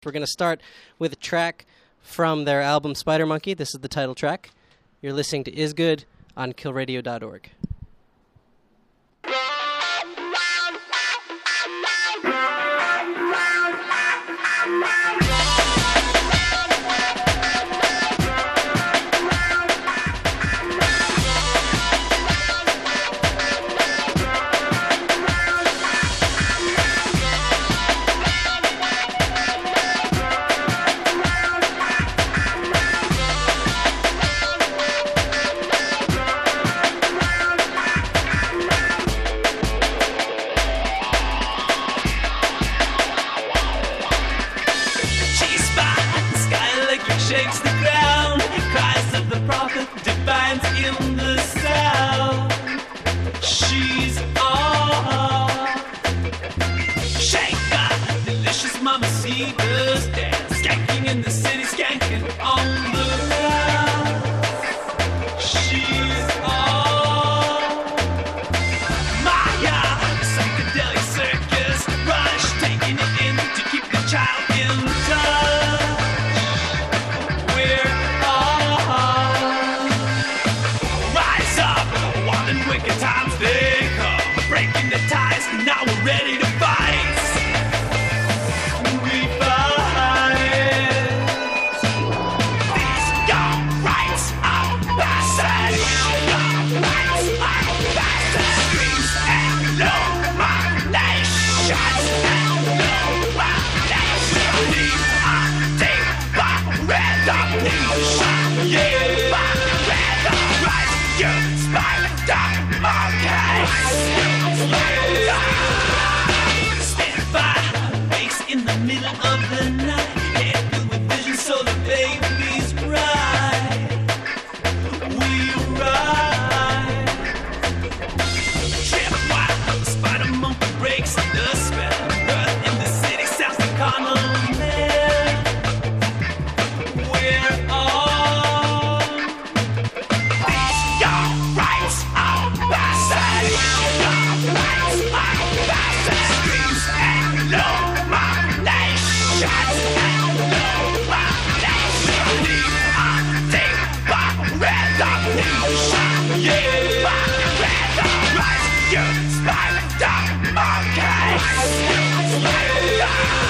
We're going to start with a track from their album Spider Monkey. This is the title track. You're listening to Is Good on killradio.org. Shakes the ground, cries of the prophet divines in the sound. She's off. Shake the delicious mamacitas dance, skanking in the city, skanking on the ground. She's off. Maya, psychedelic circus, rush, taking it in to keep the child in touch. Wicked times they come, breaking the ties, now we're ready to fight. We fight. These young rights are bastards. Young rights are bastards. Screams and nominations and nominations. Leave a day by resolution. Yeah, by resolution. Rise, you spider. Stand by, base in the middle of the night. Head filled with vision so the babies cry. We ride. Trip while the spider monkey breaks the spell. Earth in the city sounds like carnal man. We're on. These young rights are bastards. Young rights are bastards. Screams and nominations and nominations. Leave a day by resolution. Yeah, by resolution. Rise, you spider monkeys. Yeah.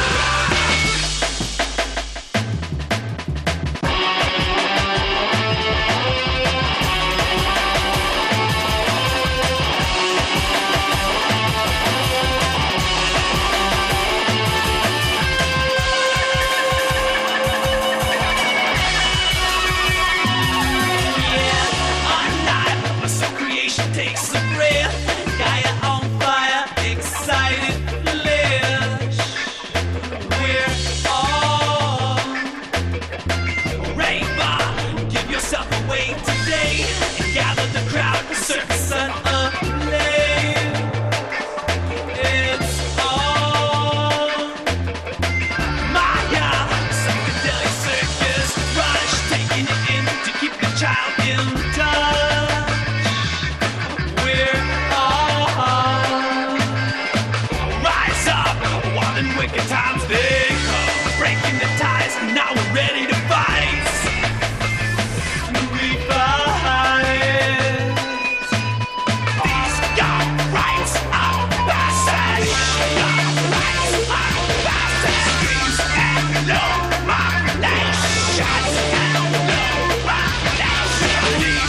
Takes a breath, Gaia on fire, excited flesh. We're on. Rainbow, give yourself away today and gather the crowd, circus ablaze. It's on. Maya, psychedelic circus, rush, taking it in to keep the child in touch. Wicked times they come, breaking the ties, now we're ready to fight. We fight. These young rights are bastards. Young rights are bastards. Screams and nominations and nominations.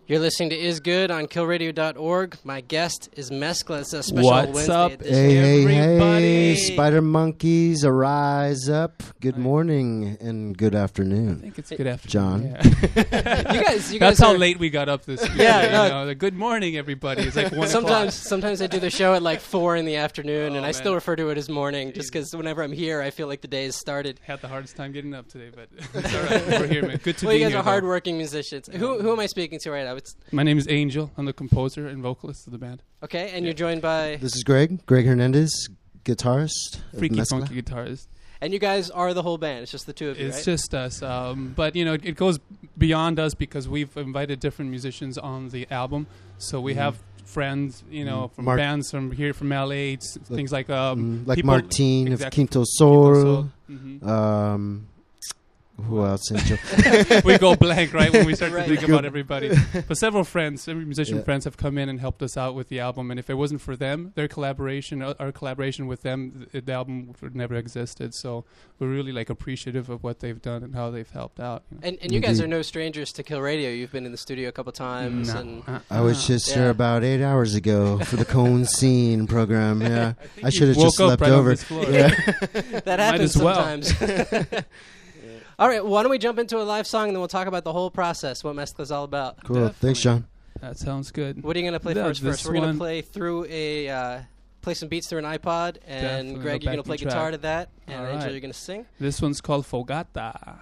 You're listening to Is Good on killradio.org. My guest is Mescla. It's a special What's Wednesday up, edition. everybody? Hey, Spider Monkeys, arise up. Good morning and good I afternoon. think it's good afternoon. John. Yeah. You guys That's how are- late we got up this week. Yeah, no. You know, like, good morning, everybody. It's like 1 Sometimes I do the show at like 4 in the afternoon, and I man. still refer to it as morning, just because whenever I'm here, I feel like the day has started. Had the hardest time getting up today, but it's all right. We're here, man. Good to Well, be you guys here. are hardworking musicians. Who am I speaking to right now? It's My name is Angel. I'm the composer and vocalist of the band. okay, and you're joined by, This is Greg Hernandez, guitarist. of Freaky Mescla. funky guitarist. and you guys are the whole band. It's just the two of you, It's right? just us. But, you know, it goes beyond us because we've invited different musicians on the album. So we have friends, you know, from Mark- bands from here, from LA, things like... Like people- Martine exactly. of Quinto Sol. Mhm. Who else? Angel? We go blank, right, when we start Right. to think about everybody. But several musician Yeah. friends have come in and helped us out with the album. And if it wasn't for them, their collaboration, our collaboration with them, the album would never existed. So we're really like appreciative of what they've done and how they've helped out. You know. And you guys Indeed. are no strangers to Kill Radio. You've been in the studio a couple times, and I was just here Yeah. about 8 hours ago for the Cone Scene program. Yeah, I should have Woke just up slept right on over. this floor. Yeah. that happens as well. sometimes. All right, why don't we jump into a live song, and then we'll talk about the whole process, what Mescla's all about. Cool. Thanks, John. That sounds good. What are you going to play Yeah, first? this We're going one- to play through play some beats through an iPod, and Definitely Greg, go you're going to play backing guitar track. to that, and All Angel, right. you're going to sing. This one's called Fogata.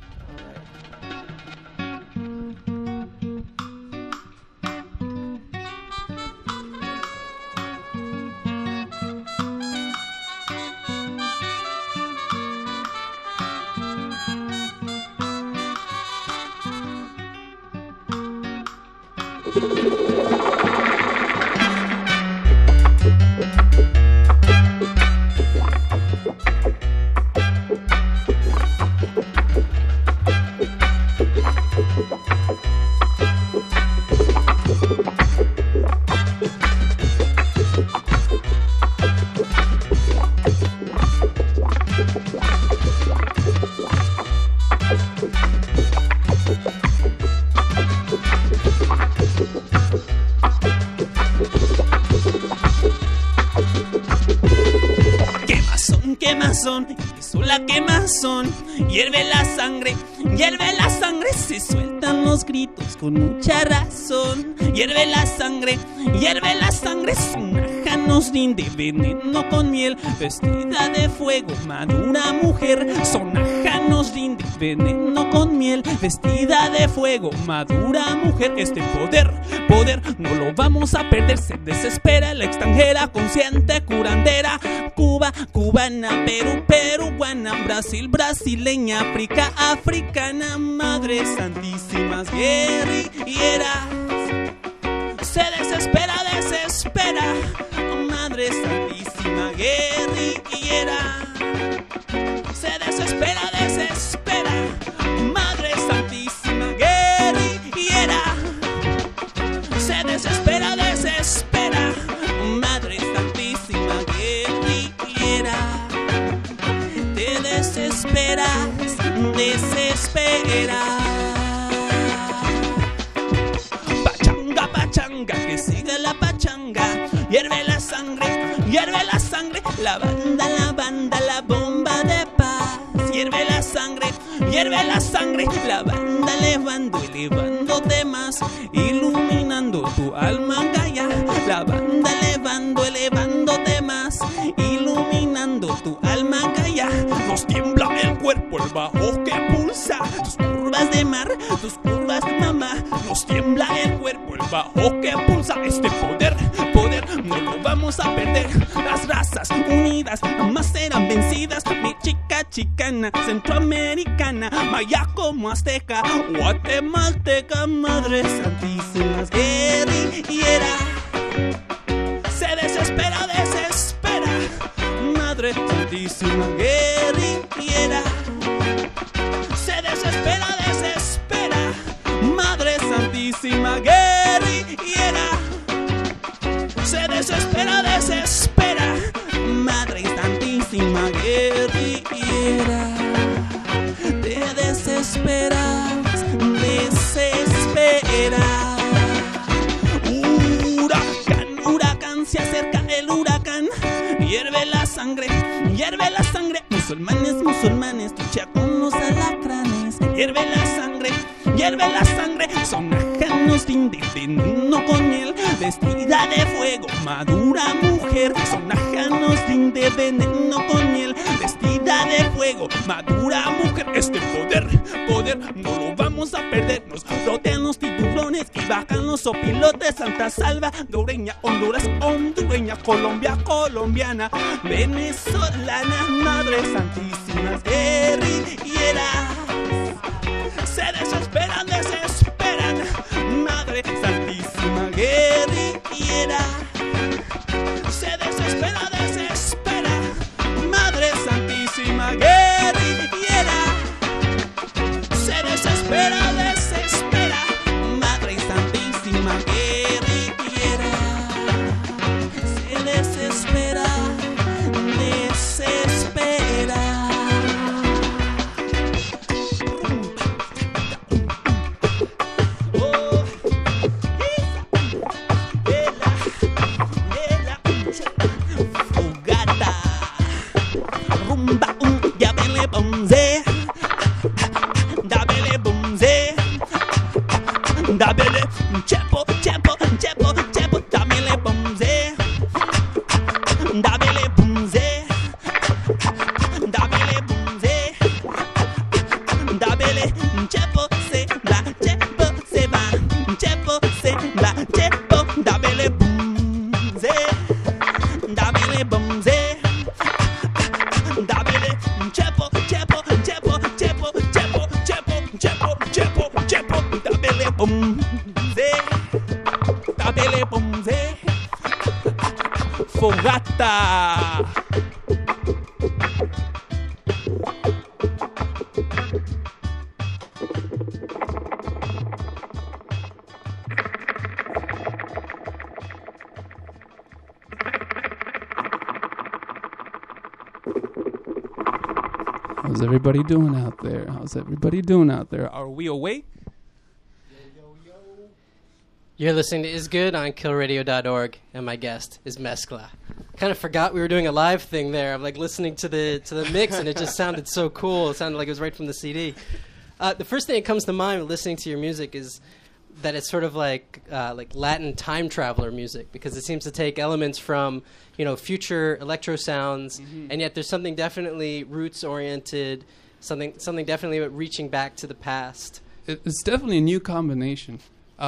Quemazón, empezó la quemazón. Hierve la sangre, se sueltan los gritos con mucha razón. Hierve la sangre, Sonaja nos rinde veneno con miel. Vestida de fuego, madura mujer. Sonaja nos rinde veneno con miel. Vestida de fuego, madura mujer. Este poder, no lo vamos a perder. Se desespera la extranjera, consciente, curandera. Cuba, cubana, Perú, peruana, Brasil, brasileña, África, africana, Madre Santísimas guerrilleras. Se desespera, Madre Santísima guerrillera. Se desespera, Madre Santísima guerrillera. Se desespera, Madre Santísima guerrillera. Te desesperas, Pachanga, que siga la pachanga. Hierve la sangre, la banda, la bomba de paz. Hierve la sangre, la banda elevándote más, iluminando tu alma calla. La banda elevándote más, iluminando tu alma calla. Nos tiembla el cuerpo, el bajo que pulsa. Tus curvas de mar, tus curvas mamá. Nos tiembla el cuerpo, el bajo que pulsa. Este poder, no lo vamos a perder. Las razas unidas jamás serán vencidas. Mi chica chicana, centroamericana, maya como azteca, guatemalteca, Madre Santísima guerrillera. Se desespera, Madre Santísima guerrillera. Se desespera, Madre Santísima guerrillera. Se desespera, Madre Santísima guerrillera. Te desesperas, Musulmanes, musulmanes, lucha con los alacranes. Hierve la sangre, son ajenos de no con él. Vestida de fuego, madura mujer, son ajenos de veneno con él. Vestida de fuego, madura mujer. Este poder, no lo vamos a perder. Nos rodean los tiburones y bajan los opilotes. Santa Salvadoreña, Honduras, hondureña, Colombia, colombiana, venezolana, Madre Santísima, guerrilleras. Se desesperan, Madre Santísima, guerrillera. Se desespera, Madre Santísima, guerrillera. Se desespera, Madre Santísima, guerrillera. Se desespera, Dabele, chepo, chepo, chepo, chepo, damele bumze. Dabele bumze. Dabele bumze. Dabele chepo se va, chepo se va, chepo, dabele bumze. Dabele bumze. Dabele chepo, chepo, chepo, chepo, chepo, chepo, chepo, chepo, chepo, dabele bumze. Dabele bumze. Fogata. How's everybody doing out there? How's everybody doing out there? Are we awake? You're listening to Is Good on killradio.org, and my guest is Mezcla. Kind of forgot we were doing a live thing there. I'm like listening to the mix, and it just sounded so cool. It sounded like it was right from the CD. The first thing that comes to mind listening to your music is that it's sort of like Latin time traveler music, because it seems to take elements from future electro sounds, and yet there's something definitely roots oriented, something definitely about reaching back to the past. It's definitely a new combination.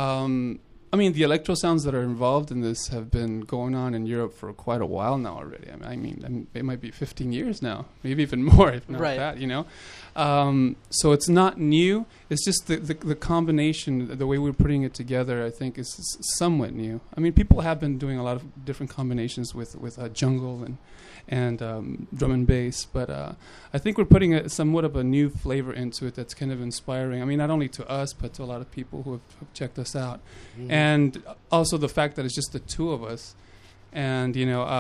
I mean, the electro sounds that are involved in this have been going on in Europe for quite a while now already. I mean, it might be 15 years now, maybe even more, if not that, So it's not new. It's just the combination, the way we're putting it together, I think, is somewhat new. I mean, people have been doing a lot of different combinations with jungle and drum and bass, but I think we're putting somewhat of a new flavor into it that's kind of inspiring. I mean, not only to us, but to a lot of people who have checked us out. Mm-hmm. And also the fact that it's just the two of us. And,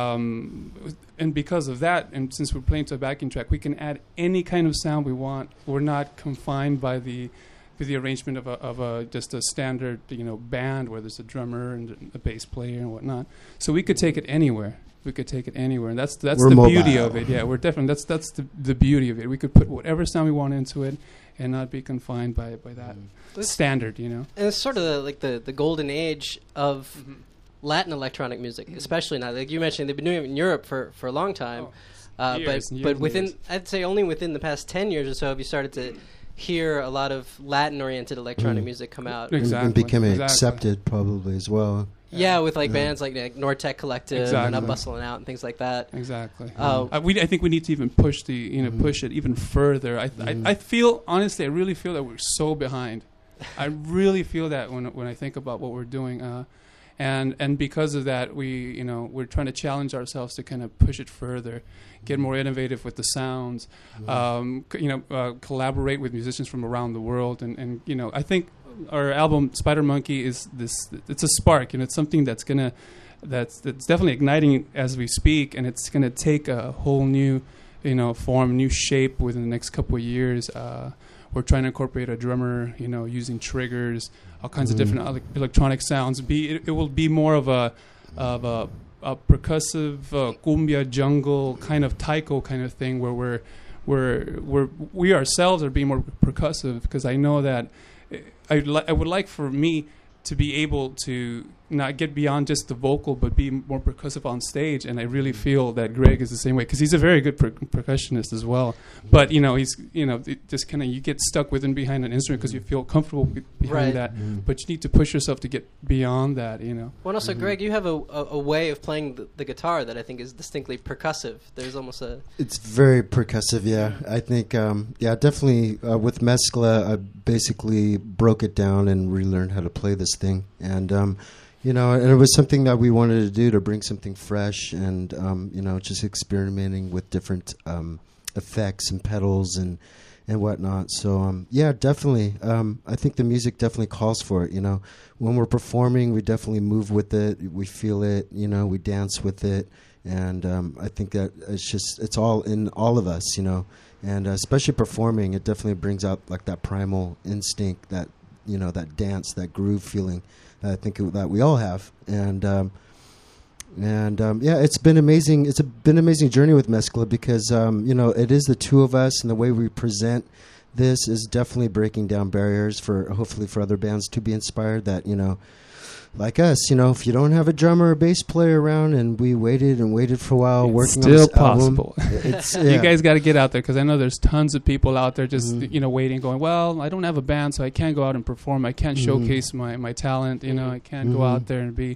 and because of that, and since we're playing to a backing track, we can add any kind of sound we want. We're not confined by the arrangement of just a standard, band where there's a drummer and a bass player and whatnot. So we could take it anywhere. And that's the beauty of it. Yeah, we're definitely that's the beauty of it. We could put whatever sound we want into it and not be confined by that standard. And it's sort of like the golden age of Latin electronic music, especially now. Like you mentioned, they've been doing it in Europe for a long time, but within I'd say only within the past 10 years or so have you started to hear a lot of Latin-oriented electronic music come out. Exactly. And becoming accepted probably as well. Yeah, with bands like Nortec Collective and Up Bustling Out and things like that. Exactly. I think we need to even push push it even further. I feel, honestly, I really feel that we're so behind. I really feel that when I think about what we're doing. And because of that, we're trying to challenge ourselves to kind of push it further, get more innovative with the sounds, collaborate with musicians from around the world, and I think our album Spider Monkey is it's a spark, it's something that's definitely igniting as we speak, and it's gonna take a whole new form, new shape within the next couple of years. We're trying to incorporate a drummer, using triggers, all kinds of different electronic sounds. It will be more of a percussive cumbia jungle kind of taiko kind of thing where we ourselves are being more percussive, because I know that I would like for me to be able to not get beyond just the vocal, but be more percussive on stage. And I really feel that Greg is the same way, because he's a very good percussionist as well. But he's just kind of, you get stuck within behind an instrument because you feel comfortable behind that. But you need to push yourself to get beyond that. Well, and also, Greg, you have a way of playing the guitar that I think is distinctly percussive. There's almost a... It's very percussive, yeah. I think, definitely with Mezcla, I basically broke it down and relearned how to play this thing. And, and it was something that we wanted to do, to bring something fresh and, just experimenting with different effects and pedals and whatnot. So, definitely. I think the music definitely calls for it, When we're performing, we definitely move with it. We feel it, we dance with it. And I think that it's all in all of us, And especially performing, it definitely brings out like that primal instinct, that, that dance, that groove feeling. I think that we all have, and it's been amazing. It's been an amazing journey with Mezcla, because it is the two of us, and the way we present this is definitely breaking down barriers for hopefully for other bands to be inspired. That like us, if you don't have a drummer or bass player around, and we waited for a while working on this possible. Album, you guys got to get out there, because I know there's tons of people out there just waiting, going, well, I don't have a band, so I can't go out and perform. I can't showcase my talent. I can't go out there and be,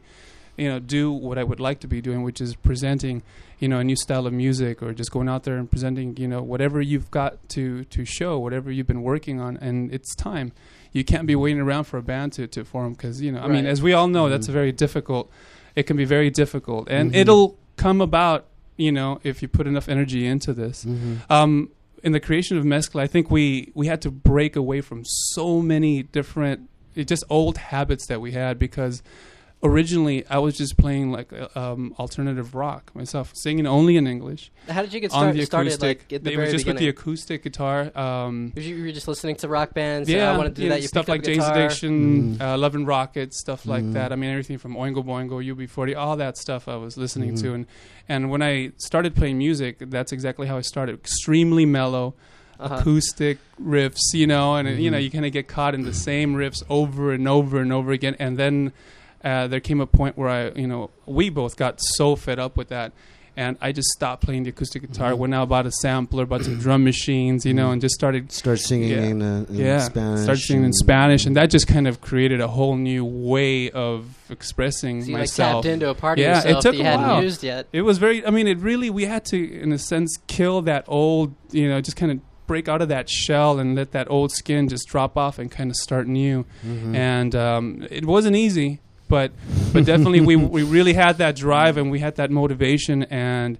do what I would like to be doing, which is presenting, a new style of music, or just going out there and presenting, whatever you've got to show, whatever you've been working on, and it's time. You can't be waiting around for a band to form, because, I mean, as we all know, that's very difficult. It can be very difficult. And it'll come about, if you put enough energy into this. In the creation of Mezcla, I think we had to break away from so many different, just old habits that we had, because originally I was just playing like alternative rock myself, singing only in English. How did you get started? Like at the it very was just beginning? with the acoustic guitar. You were just listening to rock bands. Yeah, I wanted to do that. You stuff like Jane's Addiction, Love and Rockets, stuff like that. I mean, everything from Oingo Boingo, UB40, all that stuff I was listening to. And when I started playing music, that's exactly how I started. Extremely mellow. Acoustic riffs, and you kind of get caught in the same riffs over and over and over again, and then there came a point where we both got so fed up with that, and I just stopped playing the acoustic guitar. Went out, bought a sampler, bought some drum machines, and just started singing in Spanish. Started singing in Spanish, and that just kind of created a whole new way of expressing so you myself. Tapped into a part of yourself it took that you a hadn't while. used yet. It was very. I mean, we had to, in a sense, kill that old. Just kind of break out of that shell and let that old skin just drop off and kind of start new. And it wasn't easy. But definitely we really had that drive, and we had that motivation, and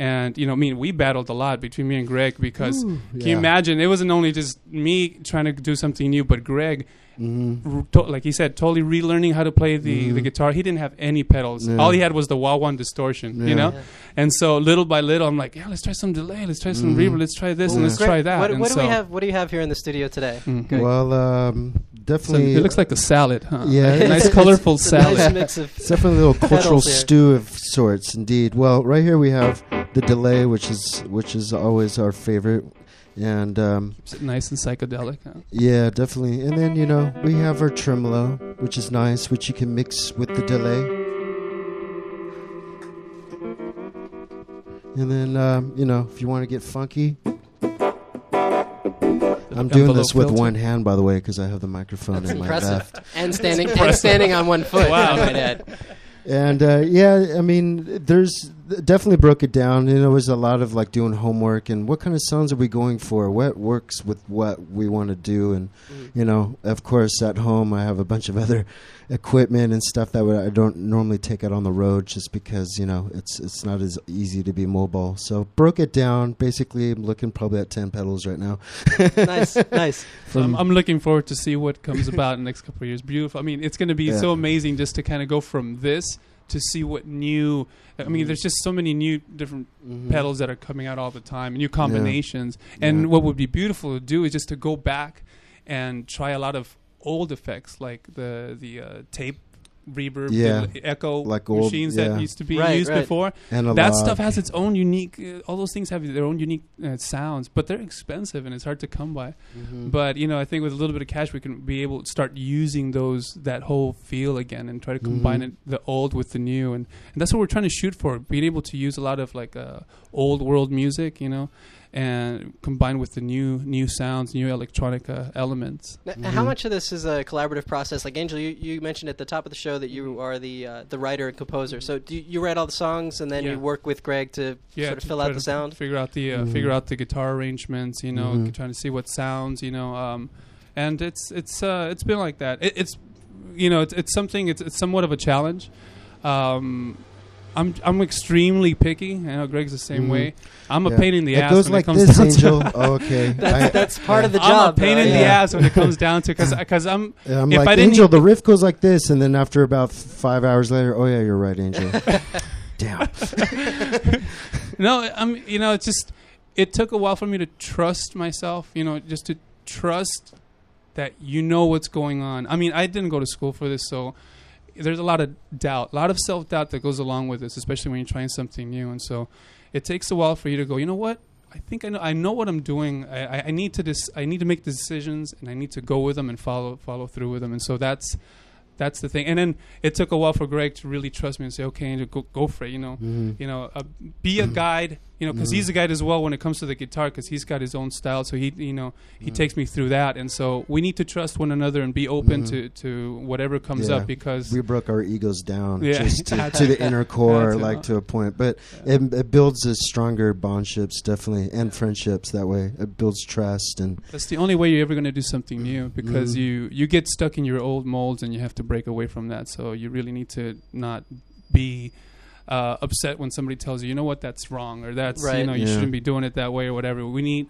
we battled a lot between me and Greg, because can you imagine, it wasn't only just me trying to do something new, but Greg, like he said, totally relearning how to play the guitar. He didn't have any pedals. All he had was the wah one distortion, and so little by little I'm like, let's try some delay, let's try some reverb, let's try this, and let's try that. What do we have? What do you have here in the studio today? Well, definitely. So it looks like a salad, huh? Yeah, nice colorful salad. Nice mix of it's definitely a little cultural stew of sorts, indeed. Well, right here we have the delay, which is always our favorite, and nice and psychedelic. Huh? Yeah, definitely. And then we have our tremolo, which is nice, which you can mix with the delay. And then if you want to get funky. I'm doing this with one hand, by the way, because I have the microphone in my left. And standing on one foot. Wow, my dad. And I mean, there's definitely broke it down. It was a lot of like doing homework and what kind of sounds are we going for? What works with what we want to do? And of course, at home I have a bunch of other equipment and stuff that I don't normally take out on the road, just because it's not as easy to be mobile. So broke it down. Basically, I'm looking probably at 10 pedals right now. Nice. So I'm looking forward to see what comes about in the next couple of years. Beautiful. I mean, it's going to be so amazing just to kind of go from this to see what new. I mean, there's just so many new different pedals that are coming out all the time, new combinations. And what would be beautiful to do is just to go back and try a lot of old effects, like the tape reverb, Yeah. the echo Like old- machines yeah. that used to be Right, used right. before. Analog. That stuff has its own unique. All those things have their own unique sounds, but they're expensive and it's hard to come by. Mhm. But I think with a little bit of cash, we can be able to start using that whole feel again and try to combine Mhm. it, the old with the new, and that's what we're trying to shoot for. Being able to use a lot of like old world music, and combine with the new sounds, new electronica elements. Now, how much of this is a collaborative process? Like Angel, you mentioned at the top of the show that you are the writer and composer. So do you write all the songs and then Yeah. you work with Greg to sort of to fill try out to the sound? figure out the figure out the guitar arrangements, trying to see what sounds, and it's been like that. It's something. It's somewhat of a challenge. I'm extremely picky. I know Greg's the same Mhm. way. I'm a Yeah. pain in the ass. It goes when like it comes this, down Angel. To Oh, okay. That's part of the I'm job. a pain though, in the yeah. ass when it comes down to because I'm. I'm if like, I didn't Angel, eat- the riff goes like this, and then after about 5 hours later, oh yeah, you're right, Angel. Damn. No, it's just it took a while for me to trust myself. Just to trust that what's going on. I mean, I didn't go to school for this, so there's a lot of doubt, a lot of self-doubt that goes along with this, especially when you're trying something new. And so it takes a while for you to go, you know what? I think I know what I'm doing. I need to make decisions, and I need to go with them and follow through with them. And so that's the thing. And then it took a while for Greg to really trust me and say, okay, Angel, go for it. Mhm. Be a guide. Because Mhm. he's a guide as well when it comes to the guitar, because he's got his own style. So he takes me through that. And so we need to trust one another and be open to whatever comes Yeah. up, because We broke our egos down Yeah. just to the inner core, That's like it. to a point. But it builds a stronger bondships, definitely, and friendships that way. It builds trust. And that's the only way you're ever going to do something new, because Mhm. you get stuck in your old molds and you have to break away from that. So you really need to not be upset when somebody tells you, that's wrong, or that's Right. you Yeah. shouldn't be doing it that way, or whatever. We need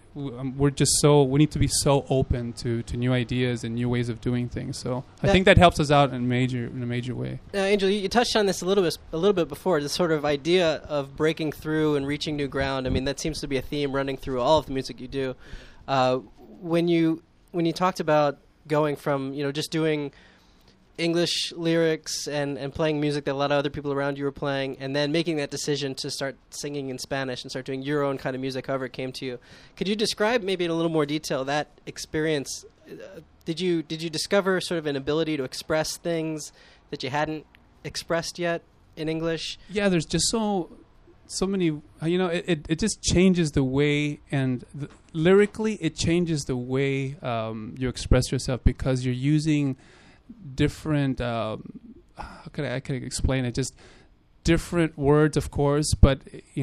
to be so open to new ideas and new ways of doing things. So I Yeah. think that helps us out in a major way. Angel, you touched on this a little bit before. This sort of idea of breaking through and reaching new ground. I mean, that seems to be a theme running through all of the music you do. When you talked about going from just doing English lyrics and playing music that a lot of other people around you were playing, and then making that decision to start singing in Spanish and start doing your own kind of music, however it came to you. Could you describe maybe in a little more detail that experience? Did you discover sort of an ability to express things that you hadn't expressed yet in English? Yeah, there's just so many. It just changes the way, and lyrically, it changes the way you express yourself, because you're using different how could I explain it, just different words, of course, but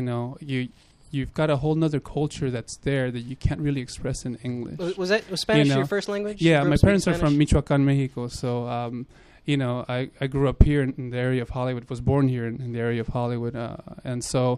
you've got a whole nother culture that's there that you can't really express in English. Was Spanish your first language? You Yeah, grew my up speaking parents are from Spanish? Michoacan, Mexico, so I grew up here in the area of Hollywood, was born here in the area of Hollywood, and so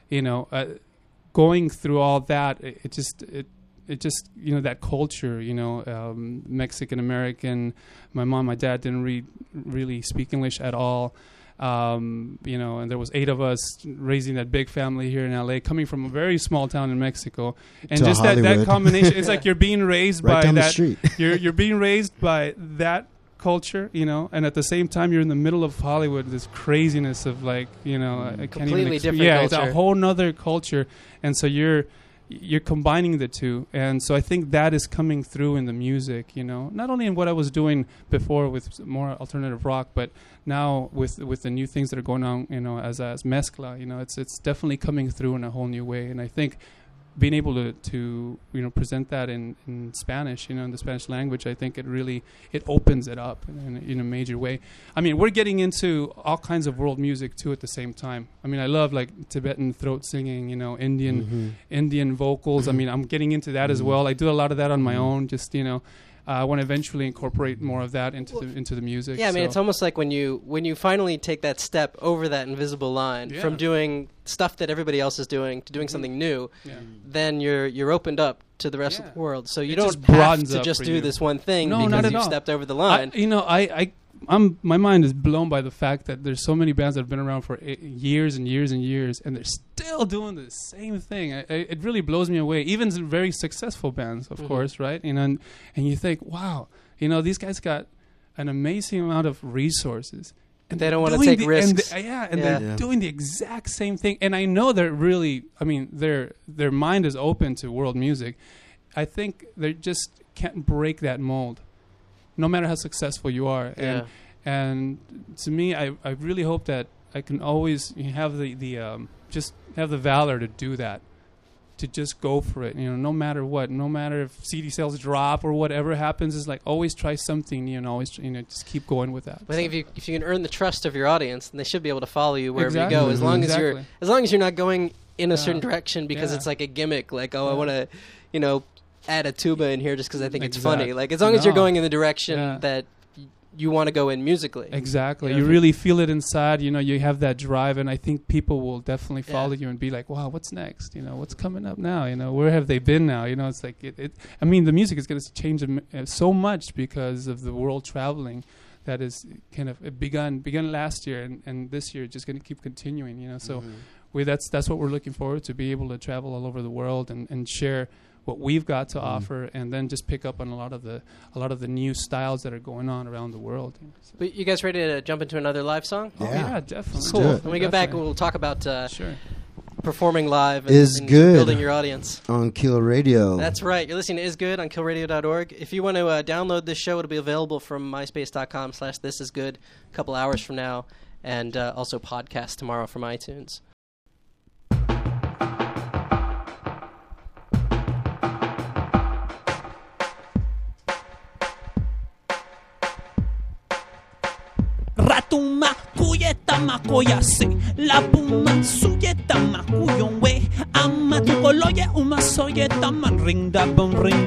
going through all that, it just that culture, Mexican American. My mom, my dad didn't really speak English at all. And there was 8 of us raising that big family here in LA, coming from a very small town in Mexico, and To just that Hollywood. combination. It's like you're being raised right by down the that. street. You're being raised by that culture, and at the same time you're in the middle of Hollywood, this craziness of I can't Completely even different yeah, it's culture. a whole nother culture, and so you're combining the two, and so I think that is coming through in the music, not only in what I was doing before with more alternative rock, but now with the new things that are going on, as mezcla, it's definitely coming through in a whole new way. And I think being able to present that in Spanish, in the Spanish language, I think it opens it up in a major way. I mean, we're getting into all kinds of world music too at the same time. I mean, I love Tibetan throat singing, Indian vocals. I mean, I'm getting into that as well. I do a lot of that on my own. Just I want to eventually incorporate more of that into the music. Yeah, I mean, so. it's almost like when you finally take that step over that invisible line from doing stuff that everybody else is doing to doing something new, then you're opened up to the rest of the world. So you It don't just have broadens to up just for do you. this one thing No, because not at you all. stepped over the line. My mind is blown by the fact that there's so many bands that have been around for years and years and years, and they're still doing the same thing. It really blows me away. Even very successful bands, of course, right? And you think, wow, these guys got an amazing amount of resources, And They don't they're wanna doing take the- and risks. they- Yeah. they're Yeah. doing the exact same thing. And I know they're really, I mean, their mind is open to world music. I think they just can't break that mold, no matter how successful you are. Yeah. And to me, I really hope that I can always have the just have the valor to do that, to just go for it. You know, no matter what, no matter if CD sales drop or whatever happens, is like always try something new and always just keep going with that. I think if you can earn the trust of your audience, then they should be able to follow you wherever Exactly. you go. As long Exactly. as you're not going in a Yeah. certain direction because Yeah. it's like a gimmick. Like, oh, I Yeah. want to, add a tuba in here just because I think it's Exact- funny. Like, as long as you're No. going in the direction Yeah. that you want to go in musically. Exactly. You know, You if really feel it inside. You know, you have that drive, and I think people will definitely Yeah. follow you and be like, "Wow, what's next? You know, what's coming up now? You know, where have they been now? You know, it's like I mean, the music is going to change so much because of the world traveling. That is kind of it begun last year, and this year just going to keep continuing. You know, so that's what we're looking forward to, be able to travel all over the world and share what we've got to offer, and then just pick up on a lot of the new styles that are going on around the world. You know, so. But you guys ready to jump into another live song? Oh, Yeah. yeah, definitely. Let's Cool. do it. When we get back, Definitely. we'll talk about Sure. performing live and, Is and good. building your audience. On Kill Radio. That's right. You're listening to Is Good on killradio.org. If you want to download this show, it'll be available from myspace.com/thisisgood a couple hours from now, and also podcast tomorrow from iTunes. Ratuma kuyeta makoya se la puma suyeta makuyon we ama tu koloye uma soyeta man ring da bum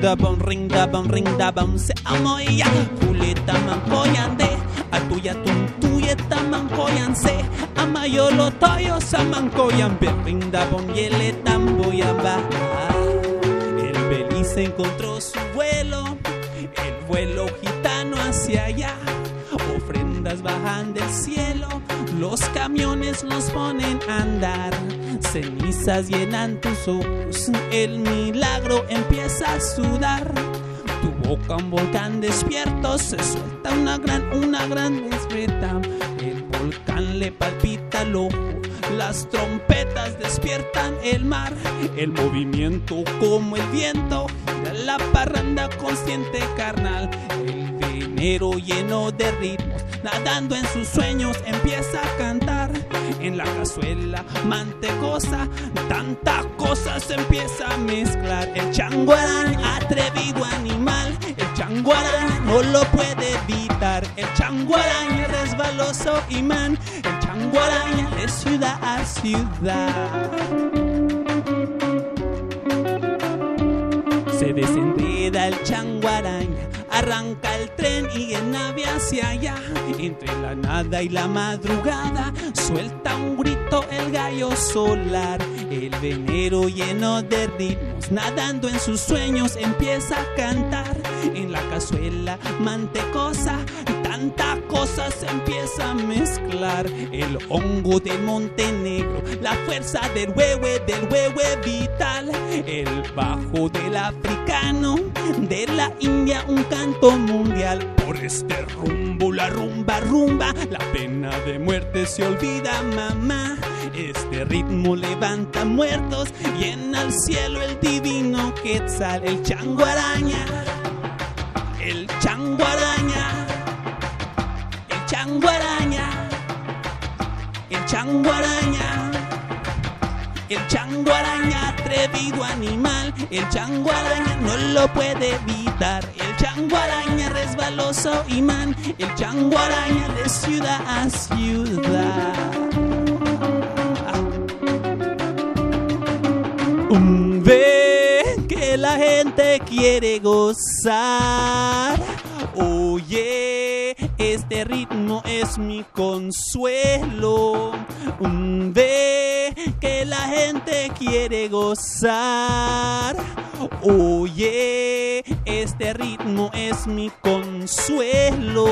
se amoya kuleta mankoyan de atuya tuyeta mankoyan se ama yolo toyo samankoyan be ring da bum yele tamboyan ba. El Belice encontró su vuelo, el vuelo gitano hacia allá. Ofrendas bajan del cielo, los camiones los ponen a andar. Cenizas llenan tus ojos, el milagro empieza a sudar. Tu boca un volcán despierto, se suelta una gran desperta. El volcán le palpita el ojo, las trompetas despiertan el mar. El movimiento como el viento, gira la parranda consciente carnal. El venero lleno de ritmos, nadando en sus sueños empieza a cantar. En la cazuela mantecosa, tanta cosa se empieza a mezclar. El changuarán, atrevido animal, el changuarán no lo puede evitar. El changuarán es resbaloso imán, el changuarán de ciudad a ciudad. Se desenreda el changuaraña, arranca el tren y en nave hacia allá. Entre la nada y la madrugada, suelta un grito el gallo solar. El venero lleno de ritmos, nadando en sus sueños empieza a cantar. En la cazuela mantecosa, tanta cosa se empieza a mezclar. El hongo del Montenegro, la fuerza del huehue vital. El bajo del africano, de la India un canto mundial. Por este rumbo, la rumba, la pena de muerte se olvida, mamá. Este ritmo levanta muertos, llena al cielo el divino Quetzal. El changuaraña, el changuaraña, el changuaraña, el changuaraña, el changuaraña, atrevido animal. El changuaraña no lo puede evitar. El changuaraña, resbaloso imán. El changuaraña de ciudad a ciudad. Ve que la gente quiere gozar. Oye, este ritmo es mi consuelo. Ve que la gente quiere gozar. Oye, este ritmo es mi consuelo.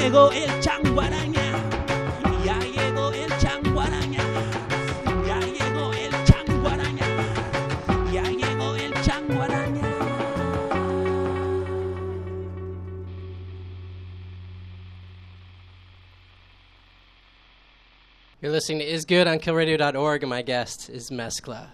llegó el changuaraña, ya llegó el changuaraña, ya llegó el changuaraña, ya llegó el changuaraña. You're listening to Is Good on killradio.org, and my guest is Mezcla.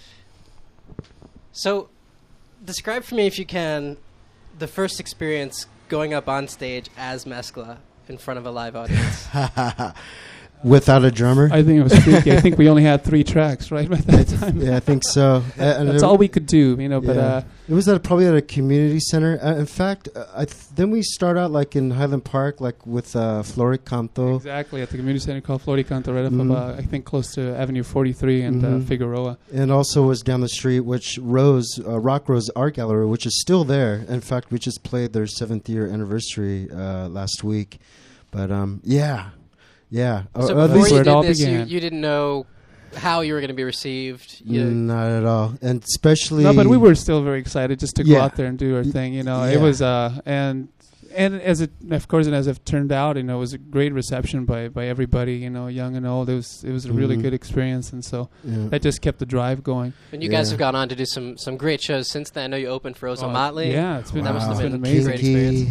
So, describe for me, if you can, the first experience going up on stage as Mezcla in front of a live audience. Without a drummer? I think it was freaky. I think we only had 3 tracks, right, at that time. Yeah, I think so. And That's all we could do, you know. But yeah. It was probably at a community center. In fact, then we start out like in Highland Park, like with Floricanto. Exactly, at the community center called Floricanto, right up of, I think, close to Avenue 43 and Figueroa. And also was down the street, which Rock Rose Art Gallery, which is still there. In fact, we just played their 7th year anniversary last week. But yeah. Yeah. So before you did this, you didn't know how you were going to be received? Not at all. And especially... No, but we were still very excited just to go out there and do our thing, you know. Yeah. It was... And as it, of course, and as it turned out, you know, it was a great reception by everybody, you know, young and old. It was a really good experience, and so that just kept the drive going. And you guys have gone on to do some great shows since then. I know you opened for Ozo Motley. Yeah, it's been, that must have been amazing. Great experience.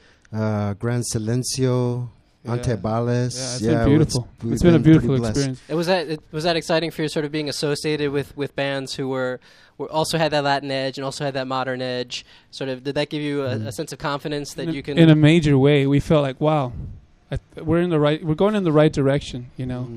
Gran Silencio, Antebales. Yeah, it's been beautiful. It's been a beautiful experience. Was that exciting for you, sort of being associated with bands who were also had that Latin edge and also had that modern edge? Sort of, did that give you a sense of confidence that you can? In a major way, we felt like, wow, we're going in the right direction, you know.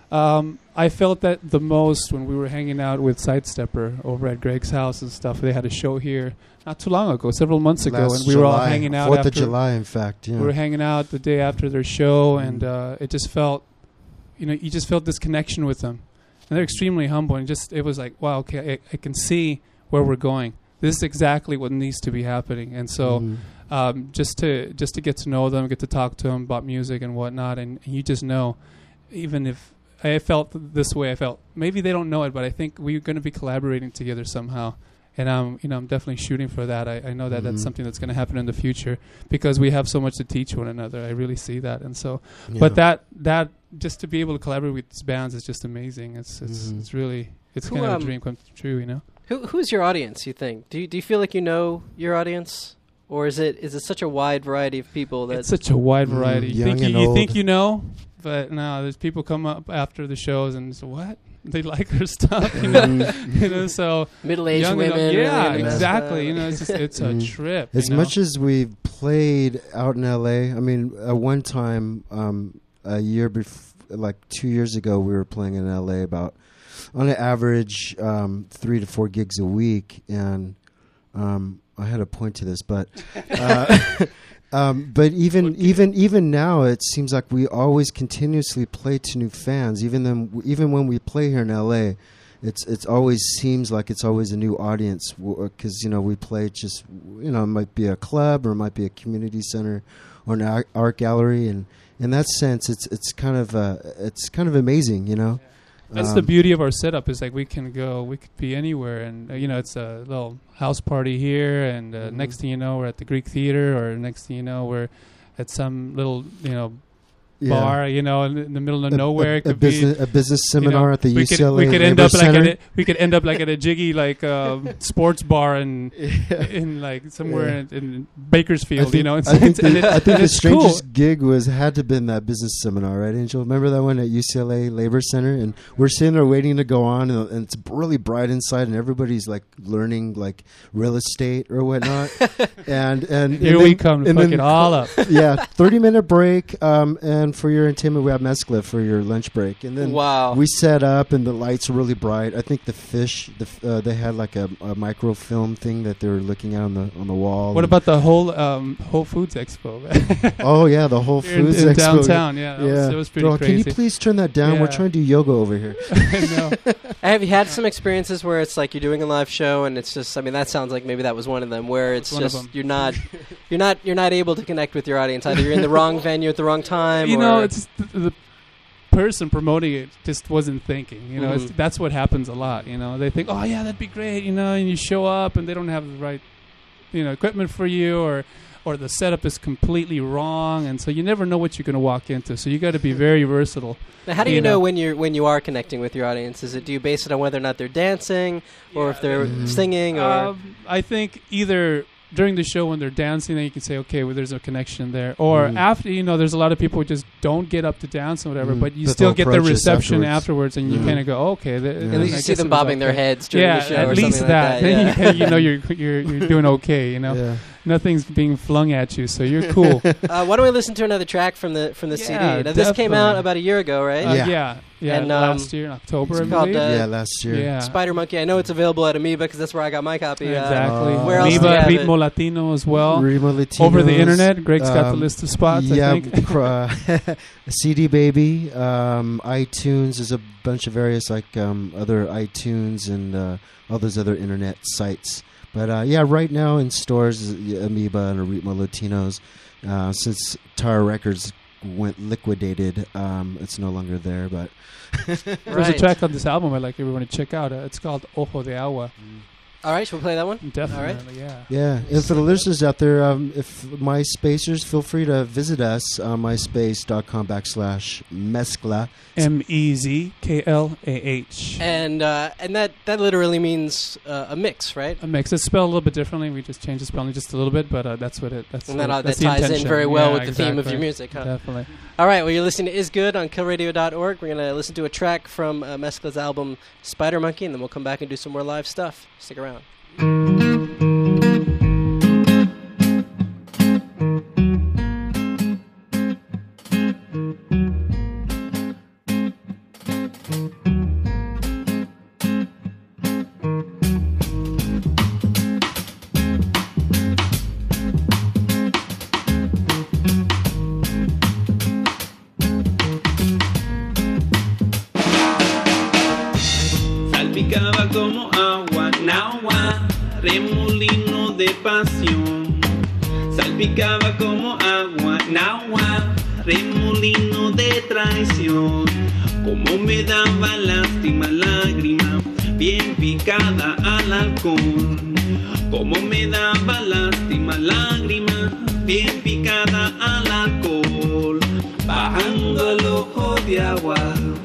I felt that the most when we were hanging out with Sidestepper over at Greg's house and stuff. They had a show here not too long ago, several months ago, and we were all hanging out. 4th of July, in fact. Yeah. We were hanging out the day after their show, and it just felt, you know, you just felt this connection with them. And they're extremely humble, and it was like, wow, okay, I can see where we're going. This is exactly what needs to be happening. And so just to get to know them, get to talk to them about music and whatnot, and you just know, even if I felt this way, I felt maybe they don't know it, but I think we're going to be collaborating together somehow. And I'm definitely shooting for that. I know that that's something that's going to happen in the future because we have so much to teach one another. I really see that, and so, but that just to be able to collaborate with these bands is just amazing. It's really kind of a dream come true, you know. Who's your audience? You think? Do you feel like you know your audience, or is it such a wide variety of people that it's such a wide variety? Young and you old. think you know, but no. There's people come up after the shows and say, what? They like her stuff, you know. You know, so middle-aged women. Yeah, exactly. You know, it's a trip. As much as we've played out in L.A., I mean, at one time, a year like 2 years ago, we were playing in L.A. about, on an average, 3 to 4 gigs a week, and I had a point to this, but. But even now, it seems like we always continuously play to new fans. Even when we play here in LA, it's always seems like it's always a new audience because we play just it might be a club or it might be a community center or an art gallery, and in that sense, it's kind of amazing, you know. That's the beauty of our setup is like we could be anywhere, and it's a little house party here, and next thing you know we're at the Greek Theater, or next thing you know we're at some little bar, in the middle of nowhere. It could be a business seminar at the UCLA. We could end up like at a jiggy sports bar in like somewhere in Bakersfield. I think the strangest gig had to have been that business seminar, right, Angel? Remember that one at UCLA Labor Center? And we're sitting there waiting to go on, and it's really bright inside, and everybody's like learning like real estate or whatnot. and here we come to fuck it all up. Yeah, 30-minute break. And for your entertainment, we have Mezcla for your lunch break. And then we set up, and the lights are really bright. I think the fish, they had like a microfilm thing that they were looking at on the wall. What about the whole Whole Foods Expo? Oh, yeah, the Whole Foods in Expo. Downtown, yeah. It was pretty crazy. Can you please turn that down? Yeah. We're trying to do yoga over here. No. Have you had some experiences where it's like you're doing a live show and it's just, I mean, that sounds like maybe that was one of them, where it's just you're not able to connect with your audience. Either you're in the wrong venue at the wrong time. It's the person promoting it just wasn't thinking. That's what happens a lot. They think, oh yeah, that'd be great. And you show up and they don't have the right equipment for you, or the setup is completely wrong, and so you never know what you're going to walk into. So you got to be very versatile. Now, how do you know when you are connecting with your audience? Do you base it on whether or not they're dancing, or if they're singing, or? I think either during the show when they're dancing, then you can say, okay, well, there's a connection there. Or after, there's a lot of people who just don't get up to dance and whatever, but you still get the reception afterwards, and you kind of go, okay. At least you see them bobbing their heads during the show, at least that. Like that. Yeah. You're doing okay. Yeah. Nothing's being flung at you, so you're cool. Why don't we listen to another track from the CD? Now, this came out about a year ago, right? Yeah. And last year in October, it's called, last year. Yeah. Spider Monkey. I know it's available at Amoeba because that's where I got my copy. Exactly. Where else Amoeba, do you have Ritmo it? Latino as well. Ritmo Latino. Over the internet, Greg's got the list of spots, I think. CD Baby, iTunes. There's a bunch of various other iTunes and all those other internet sites. But right now in stores, Amoeba and Ritmo Latinos. Since Tower Records went liquidated, it's no longer there. But there's a track on this album I'd like everyone to check out. It's called Ojo de Agua. All right, should we play that one? Definitely, all right. Yeah. And for the listeners out there, if MySpacers, feel free to visit us on myspace.com/mezcla. MEZKLAH. And that literally means a mix, right? A mix. It's spelled a little bit differently. We just changed the spelling just a little bit, but that's what it. That's and that ties in intention. very well with the theme of your music, huh? Definitely. All right, well, you're listening to Is Good on killradio.org. We're going to listen to a track from Mezcla's album Spider Monkey, and then we'll come back and do some more live stuff. Stick around. Salpicaba como agua, nahua, remolino de pasión. Salpicaba como agua, nahua, remolino de traición. Como me daba lástima lágrima, bien picada al halcón. Como me daba lástima lágrima, bien picada al alcohol. Bajando el ojo de agua,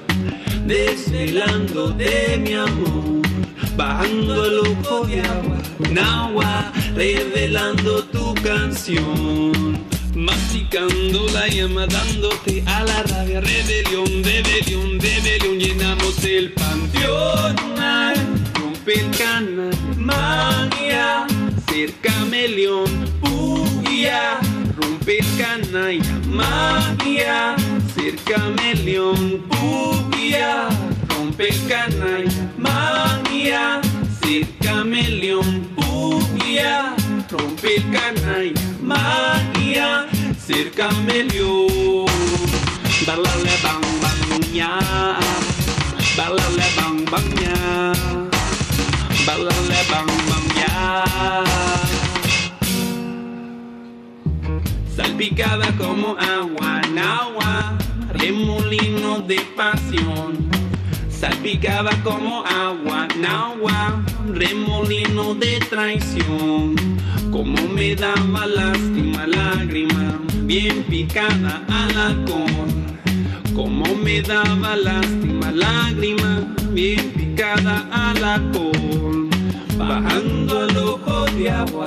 desvelándote mi amor, bajando el ojo de agua, nahua, revelando tu canción, masticando la llama, dándote a la rabia, rebelión, rebelión, rebelión, llenamos el panteón, ay, rompe el canal, magia, cerca melión, puya, rompe el canalla, magia, cerca melión, puya, rompe el canalla, magia, cerca melión, puya, rompe el canalla, magia, cerca melión. Balale bang bang ya, balale bang bang ya, balale bang bang ya. Salpicada como agua, nahua, remolino de pasión. Salpicada como agua, nahua, remolino de traición. Como me daba lástima lágrima, bien picada al halcón. Como me daba lástima lágrima, bien picada al halcón. Bajando al ojo de agua,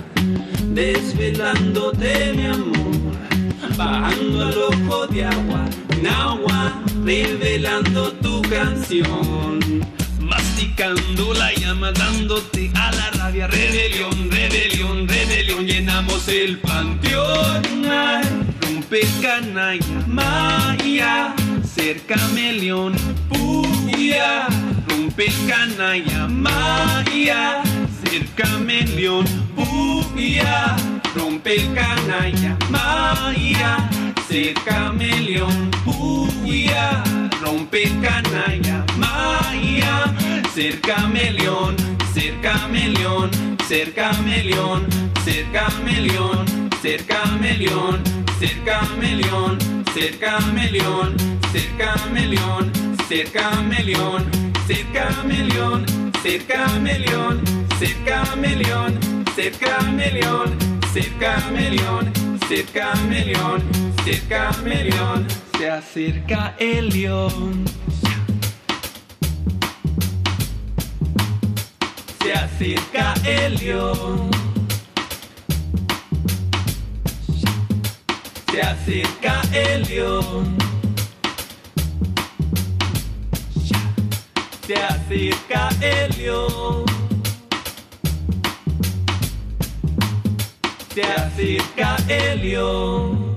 desvelándote mi amor, bajando al ojo de agua, nahua, revelando tu canción, masticando la llama, dándote a la rabia, rebelión, rebelión, rebelión, llenamos el panteón, ay, rompe canalla, maya, cerca melión, puya, rompe canalla, maya, cerca melión, puya, rompe el canalla, maya, cerca melión, puya, rompe el canalla, maya, cerca melión, cerca melión, cerca melión, cerca melión, cerca melión, cerca melión, cerca melión, cerca melión, cerca melión, cerca melión, cerca melión, cerca melión, circa million, circa million, circa million, circa million. Se acerca el león. Se acerca el león. Se acerca el león. Se acerca el león. Se acerca el león.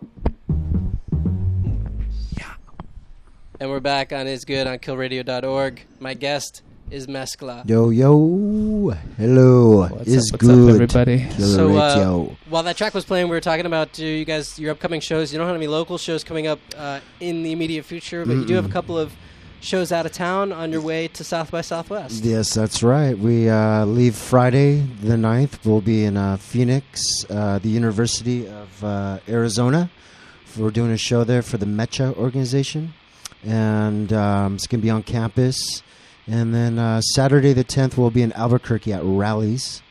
And we're back on Is Good on killradio.org. My guest is Mezcla. Yo, yo. Hello. What's up, Good. everybody? Killer So, Radio. while that track was playing, we were talking about you guys, your upcoming shows. You don't have any local shows coming up in the immediate future, but you do have a couple of shows out of town on your way to South by Southwest. Yes, that's right. We leave Friday the 9th. We'll be in Phoenix, the University of Arizona. We're doing a show there for the MECHA organization. And it's going to be on campus. And then Saturday the 10th, we'll be in Albuquerque at Rallies,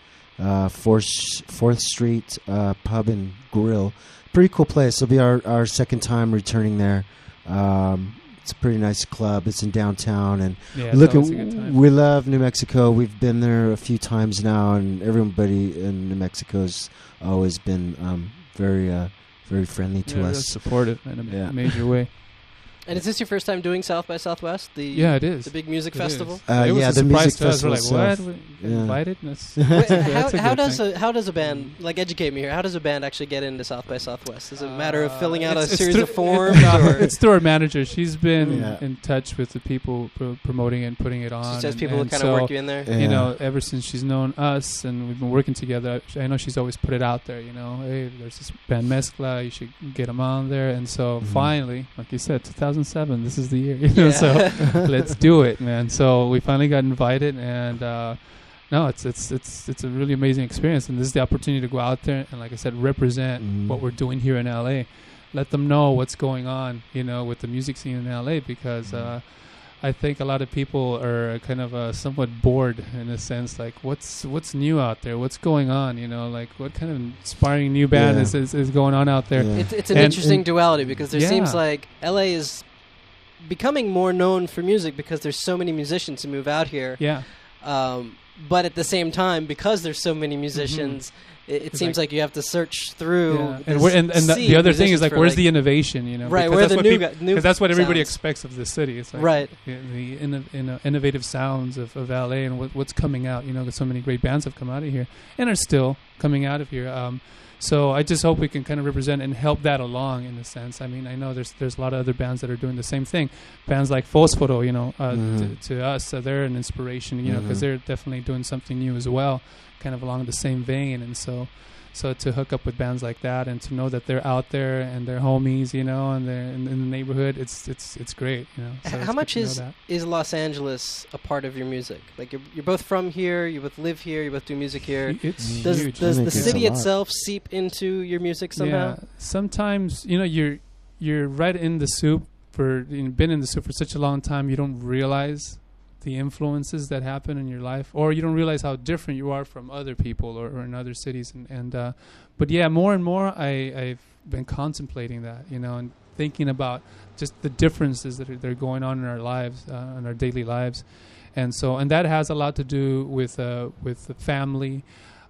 4th Street Pub and Grill. Pretty cool place. It'll be our second time returning there. It's a pretty nice club. It's in downtown. And Yeah, look, it's always a good time. we love New Mexico. We've been there a few times now, and everybody in New Mexico's always been very friendly to Yeah, us. they're supportive in a Yeah. major way. And is this your first time doing South by Southwest? Yeah, it is. The big music It festival? is. Uh, It was yeah, a the surprise music to us. We're like, festival what? itself. We Yeah. invited? That's, Wait, that's a how good thing. how does a band, like, educate me here? How does a band actually get into South by Southwest? Is it a matter of filling out a It's series through- of forms? No, or it's through our manager. She's been Yeah. in touch with the people promoting and putting it on. she says and- people and kind so, of work you in there? Yeah. You know, ever since she's known us and we've been working together, I know she's always put it out there, you know, hey, there's this band Mezcla, you should get them on there. And so finally, like you said, 2007, this is the year, you know, Yeah. so let's do it, man. So we finally got invited, and no, it's a really amazing experience, and this is the opportunity to go out there and, like I said, represent what we're doing here in LA. Let them know what's going on, you know, with the music scene in LA, because I think a lot of people are kind of somewhat bored in a sense, like what's new out there, what's going on, you know, like what kind of inspiring new band Yeah. is going on out there. Yeah. It's an And- interesting duality, because there Yeah. seems like LA is becoming more known for music because there's so many musicians who move out here. Yeah. But at the same time, because there's so many musicians, it It's seems like- like you have to search through. Yeah. this And the sea other of thing is musicians like, for, where's the innovation, you know? right? Because Where that's the what new people- new because that's what everybody sounds. expects of the city. It's like Right. the innovative sounds of LA and what's coming out. You know, there's so many great bands have come out of here and are still coming out of here. So I just hope we can kind of represent and help that along in a sense. I mean, I know there's a lot of other bands that are doing the same thing. Bands like Fosforo, you know, to us, they're an inspiration, you know, because they're definitely doing something new as well, kind of along the same vein. And so to hook up with bands like that and to know that they're out there and they're homies, you know, and they're in the neighborhood, it's great, you know. So it's How good much to know that. is Los Angeles a part of your music? Like you're both from here, you both live here, you both do music here. It's Does huge. does I the think it's city a lot. itself seep into your music somehow? Yeah, sometimes you know you're right in the soup been in the soup for such a long time. You don't realize the influences that happen in your life, or you don't realize how different you are from other people or in other cities. But yeah, more and more I've been contemplating that, you know, and thinking about just the differences that are going on in our lives, in our daily lives, and that has a lot to do with the family.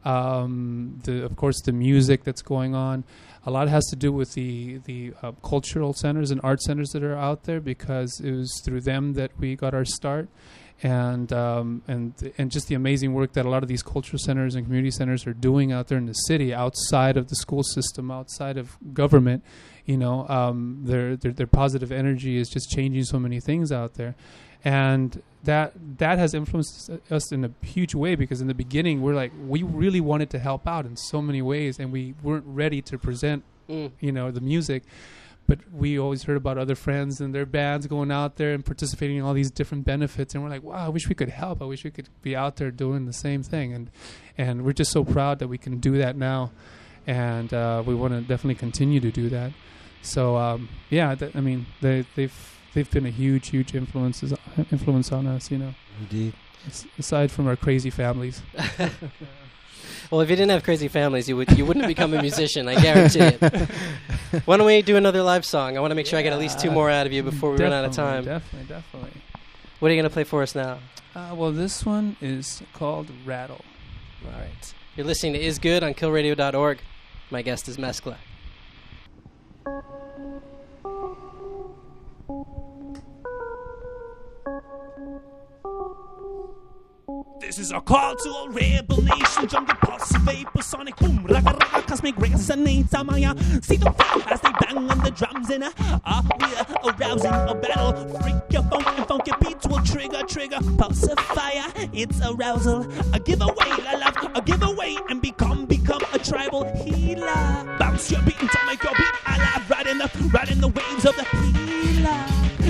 Of course, the music that's going on. A lot has to do with the cultural centers and art centers that are out there, because it was through them that we got our start, and just the amazing work that a lot of these cultural centers and community centers are doing out there in the city, outside of the school system, outside of government. You know, their positive energy is just changing so many things out there. And that has influenced us in a huge way, because in the beginning we really wanted to help out in so many ways, and we weren't ready to present you know, the music, but we always heard about other friends and their bands going out there and participating in all these different benefits, and we're like, wow, I wish we could help. I wish we could be out there doing the same thing, and we're just so proud that we can do that now, and we want to definitely continue to do that. So yeah, I mean, they've been a huge influence on us, you know. Indeed. Aside from our crazy families. Well, if you didn't have crazy families, you wouldn't become a musician. I guarantee it. Why don't we do another live song? I want to make sure I get at least 2 more out of you before we run out of time. Definitely. What are you going to play for us now? Well, this one is called Rattle. All right. You're listening to Is Good on killradio.org. My guest is Mescla. This is a call to all rebel nations. Jump the pulse of vapor, sonic boom, raka raka, cosmic resonates. Amaya, see the fire as they bang on the drums in we're arousing a battle. Freak your funk and funky beats will trigger, pulse of fire. It's arousal, a giveaway, la love, a giveaway, and become a tribal healer. Bounce your beat until make your beat alive, right in the waves of the healer.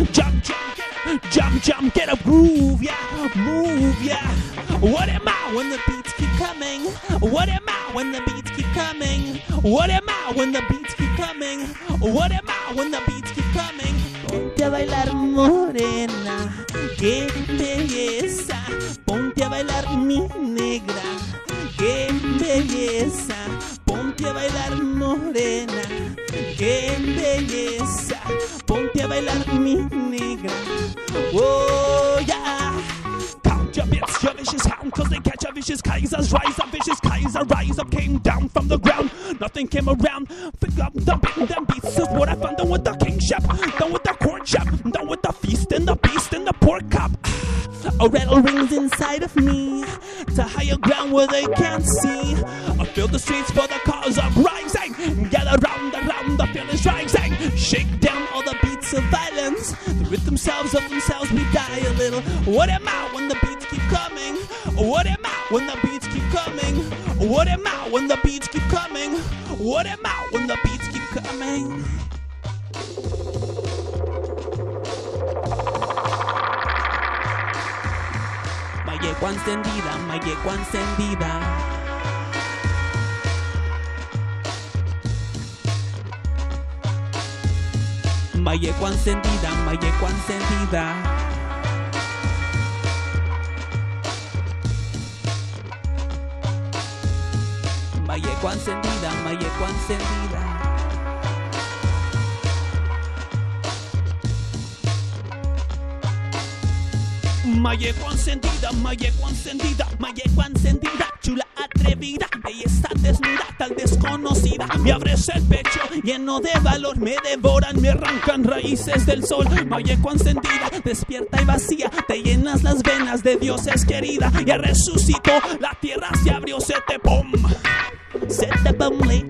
Jump, get a groove, yeah, move, yeah. What am I when the beats keep coming? What am I when the beats keep coming? What am I when the beats keep coming? What am I when the beats keep coming? Ponte a bailar morena, qué belleza. Ponte a bailar mi negra, qué belleza. Ponte a bailar morena, qué belleza. Ponte a bailar mi negra. Oh yeah. Count your bits, your vicious hound, cause they catch a vicious Kaiser's rise up. Vicious Kaiser rise up, came down from the ground. Nothing came around. Pick up the beat, them beats is what I found. Done with the kingship, done with the courtship, done with the feast and the beast and the pork cup. A rattle rings inside of me to higher ground where they can't see. I fill the streets for the cause of rising. Gather round, the feel is rising. Shake down all the beats of violence. The rhythm themselves of themselves, we die a little. What am I when the beats keep coming? What am I when the beats keep coming? What am I when the beats keep coming? What am I when the beats keep coming? Yegua encendida, my yegua encendida. My yegua encendida, my yegua encendida. My yegua encendida, my yegua encendida. My yegua encendida, my yegua encendida, chula atrevida, ella está desnuda, tal desconocida, me abres el pecho lleno de valor, me devoran, me arrancan raíces del sol. My yegua encendida, despierta y vacía, te llenas las venas de dioses querida, ya resucitó, la tierra se abrió, se te pom, le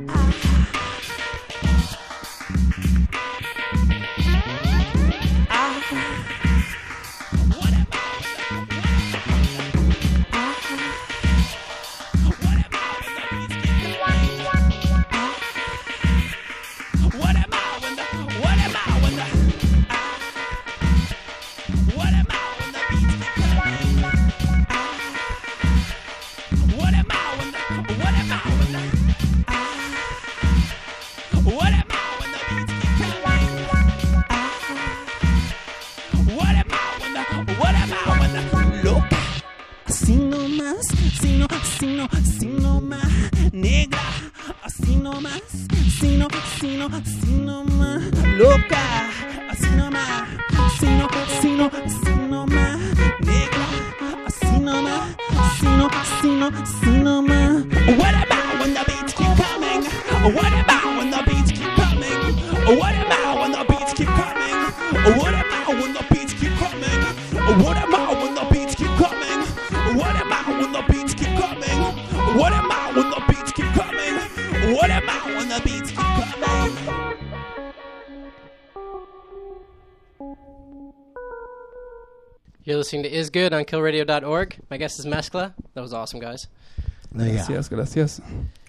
You're listening to Is Good on killradio.org. My guest is Mescla. That was awesome, guys. Gracias, gracias.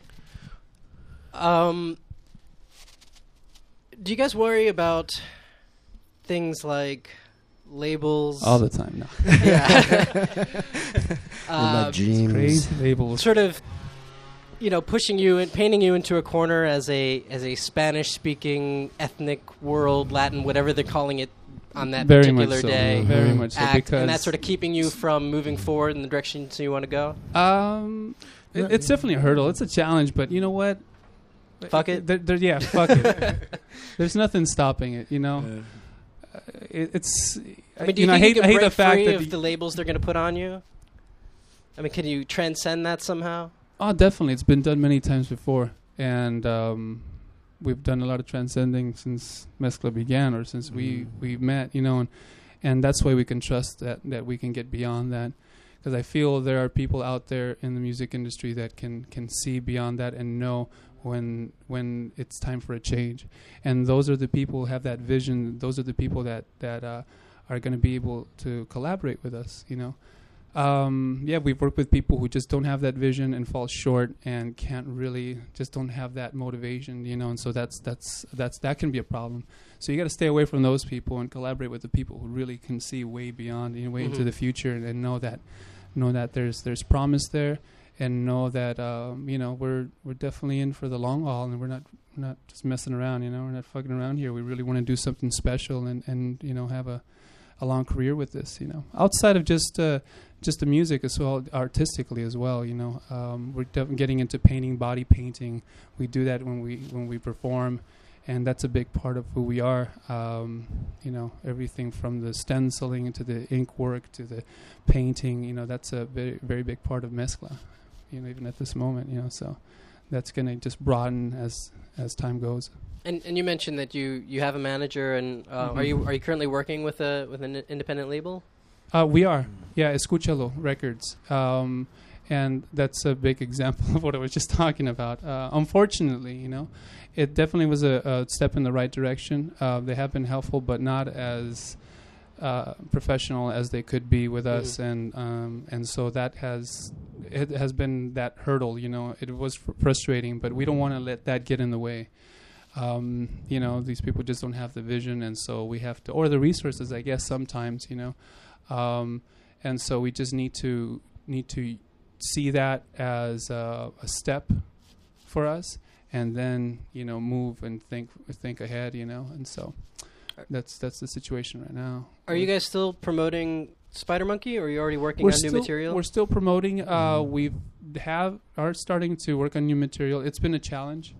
Do you guys worry about things like labels? All the time, no. Yeah. Like dreams. Crazy labels. Sort of pushing you and painting you into a corner as a Spanish-speaking ethnic world, Latin, whatever they're calling it on that Very particular much so. day. Very much so, act, because and that's sort of keeping you from moving forward in the direction you want to go. It's definitely a hurdle. It's a challenge, but you know what? Fuck it. Fuck it. There's nothing stopping it. It's. I mean, do you I think you hate can the break fact free that of the labels they're going to put on you? I mean, can you transcend that somehow? Oh, definitely. It's been done many times before, and we've done a lot of transcending since Mezcla began, or since we met. And that's why we can trust that we can get beyond that. Because I feel there are people out there in the music industry that can see beyond that and know when it's time for a change. And those are the people who have that vision. Those are the people that are going to be able to collaborate with us, we've worked with people who just don't have that vision and fall short and just don't have that motivation, and so that can be a problem. So you got to stay away from those people and collaborate with the people who really can see way beyond, way into the future, and know that there's promise there, and know that we're definitely in for the long haul, and we're not just messing around, we're not fucking around here. We really want to do something special and have a long career with this, outside of just the music as well, artistically as well. We're getting into painting, body painting. We do that when we perform, and that's a big part of who we are. Everything from the stenciling to the ink work to the painting. That's a very, very big part of Mezcla. Even at this moment. So that's going to just broaden as time goes. And you mentioned that you have a manager, and are you currently working with an independent label? We are, Escúchalo Records, and that's a big example of what I was just talking about. Unfortunately, it definitely was a step in the right direction. They have been helpful, but not as professional as they could be with us, and so it has been that hurdle. It was frustrating, but we don't want to let that get in the way. These people just don't have the vision, and so we have to, or the resources, I guess, sometimes, and so we just need to see that as a step for us, and then move and think ahead, and so that's the situation right now. Are you guys still promoting Spider Monkey, or are you already working on new material? We're still promoting. We are starting to work on new material. It's been a challenge.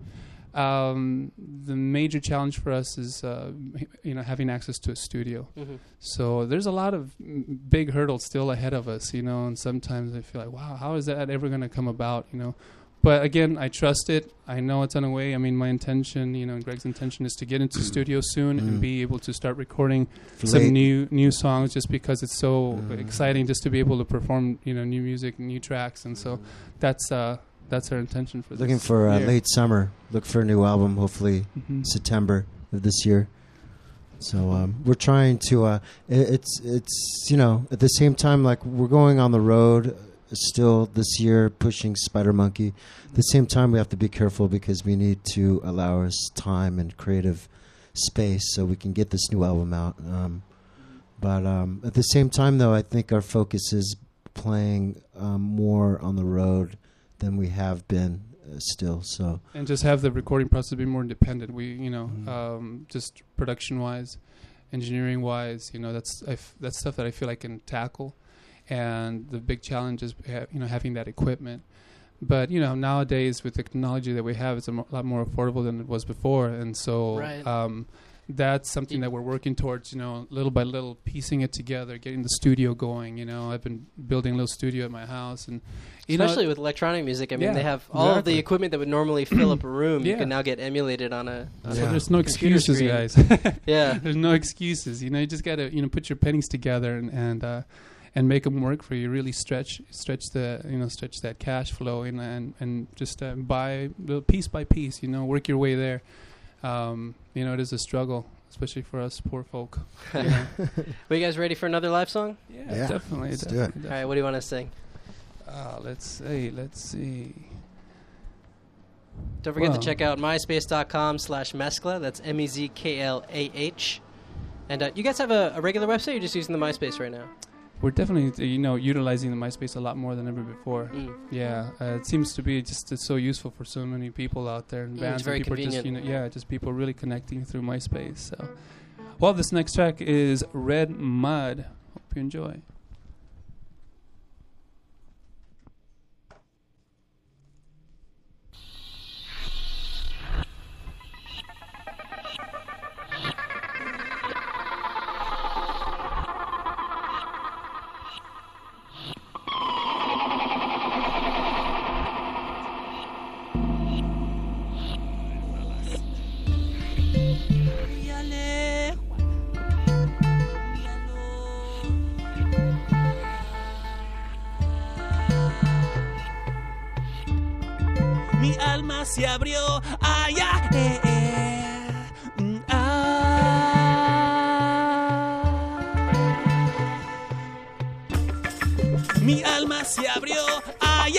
The major challenge for us is having access to a studio. So there's a lot of big hurdles still ahead of us, and sometimes I feel like, wow, how is that ever going to come about, But again, I trust it. I know it's on the way. I mean, my intention, and Greg's intention is to get into studio soon and be able to start recording some new songs, just because it's so exciting just to be able to perform, new music, new tracks, and so that's our intention for this. Looking for late summer. Look for a new album, hopefully September of this year. So we're trying to. It's at the same time, like, we're going on the road still this year, pushing Spider Monkey. At the same time, we have to be careful because we need to allow us time and creative space so we can get this new album out. But at the same time, though, I think our focus is playing more on the road than we have been still. So, and just have the recording process be more independent. We just production wise, engineering wise, that's stuff that I feel I can tackle, and the big challenge is having that equipment. But nowadays with the technology that we have, it's a lot more affordable than it was before, and so that's something that we're working towards, little by little, piecing it together, getting the studio going. I've been building a little studio at my house, and especially with electronic music. I mean, they have all of the equipment that would normally fill up a room. You can now get emulated on a. So there's no excuses, screen. guys. There's no excuses. You just got to put your pennies together and make them work for you. Really stretch that cash flow and just buy piece by piece. Work your way there. It is a struggle, especially for us poor folk. Are you guys ready for another live song? Yeah. Definitely. Let's do it. All right, what do you want to sing? Let's see. Don't forget to check out myspace.com/Mezcla. That's MEZKLAH. And you guys have a regular website, or you're just using the MySpace right now? we're definitely utilizing the MySpace a lot more than ever before. Yeah, it seems to be just it's so useful for so many people out there and bands. It's very and people convenient. Are just just people really connecting through MySpace. So, well, this next track is Red Mud. Hope you enjoy. Mi alma se abrió, ay, Mi alma se abrió, ay,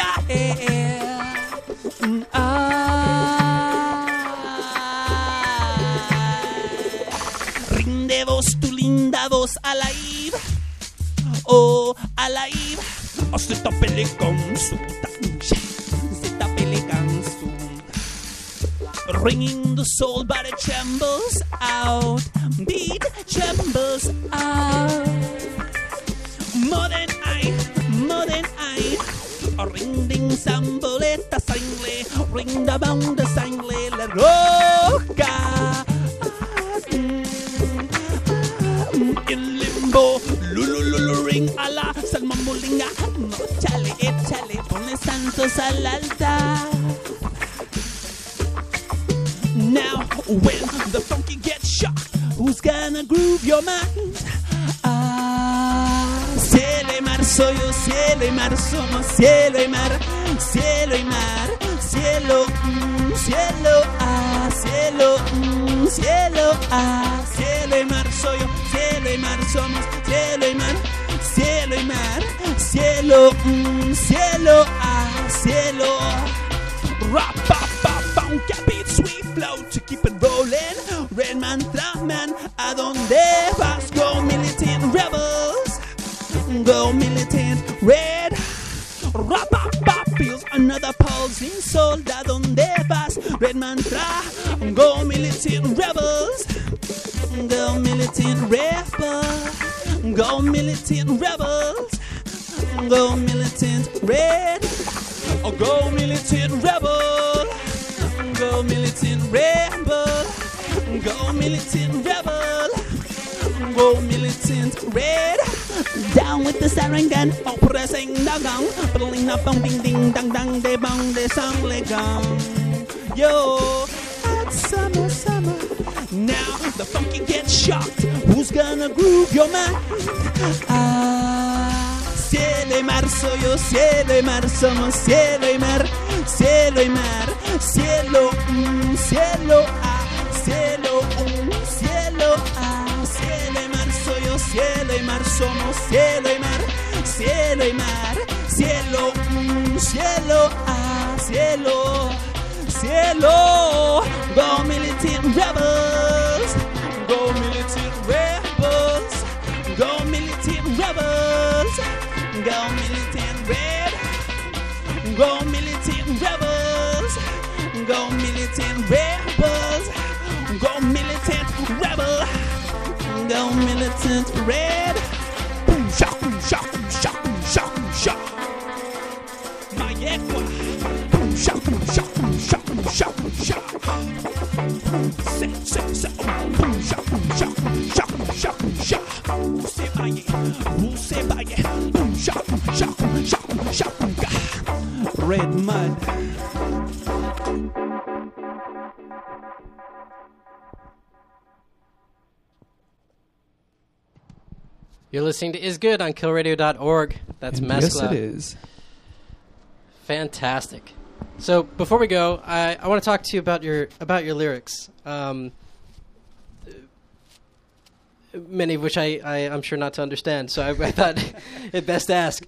Rinde voz, tu linda voz, Alaïb, oh, Alaïb, oh, c'est appelé comme ça. Ringing the soul, but it trembles out. Beat trembles out. More than I. Ring ding samboleta sangle. Ring the bound the sangle. La roca. In limbo. Lulu ring a la salmamulinga. No chale, échale. Pone santos al altar. Now, when the funky gets shocked, who's gonna groove your mind? Cielo y mar soy yo, cielo y mar somos, cielo y mar, cielo y mar, cielo, cielo, cielo, cielo, cielo y mar soy yo, cielo y mar somos, cielo y mar, cielo y mar, cielo, cielo, cielo, rap, pop, pop, funky beat, sweet flow to keep it rolling. Red man, trap man, ¿a dónde vas? Go militant rebels, go militant red. Rap, pop, pop, feels another pulsing soul. ¿A dónde vas? Red man, trap, go militant rebels, go militant rebels, go militant rebels, go militant red. Oh, go militant rebel, go militant rebel, go militant rebel, go militant red. Down with the sarangan, oh pressing the gong, pulling up on ding ding dang dang de bang de sang le gong. Yo, it's summer, summer. Now the funky gets shocked. Who's gonna groove your mind? Cielo y mar soy yo, cielo y mar somos, cielo y mar, cielo y mar, cielo, cielo, cielo, cielo, cielo y mar soy yo, cielo y mar somos, cielo y mar, cielo y mar, cielo, cielo, cielo, cielo, go militant rebels, go militant rebels, go militant rebels. Go militant red, go militant rebels, go militant rebels, go militant rebel, go militant red. Boom shock, boom shock, boom shock, boom shock, boom shock. My equa. Boom shock, boom shock, boom shock, boom shock, boom shock. Say, boom shock, boom shock, boom shock, boom shock, boom shock. Who say by it? Boom shock, boom shock, boom shock, boom shock, boom shock. Red mud. You're listening to Is Good on killradio.org. That's Mescla. Yes, it is. Fantastic. So before we go, I want to talk to you about your lyrics. Many of which I'm sure not to understand. So I thought it best to ask.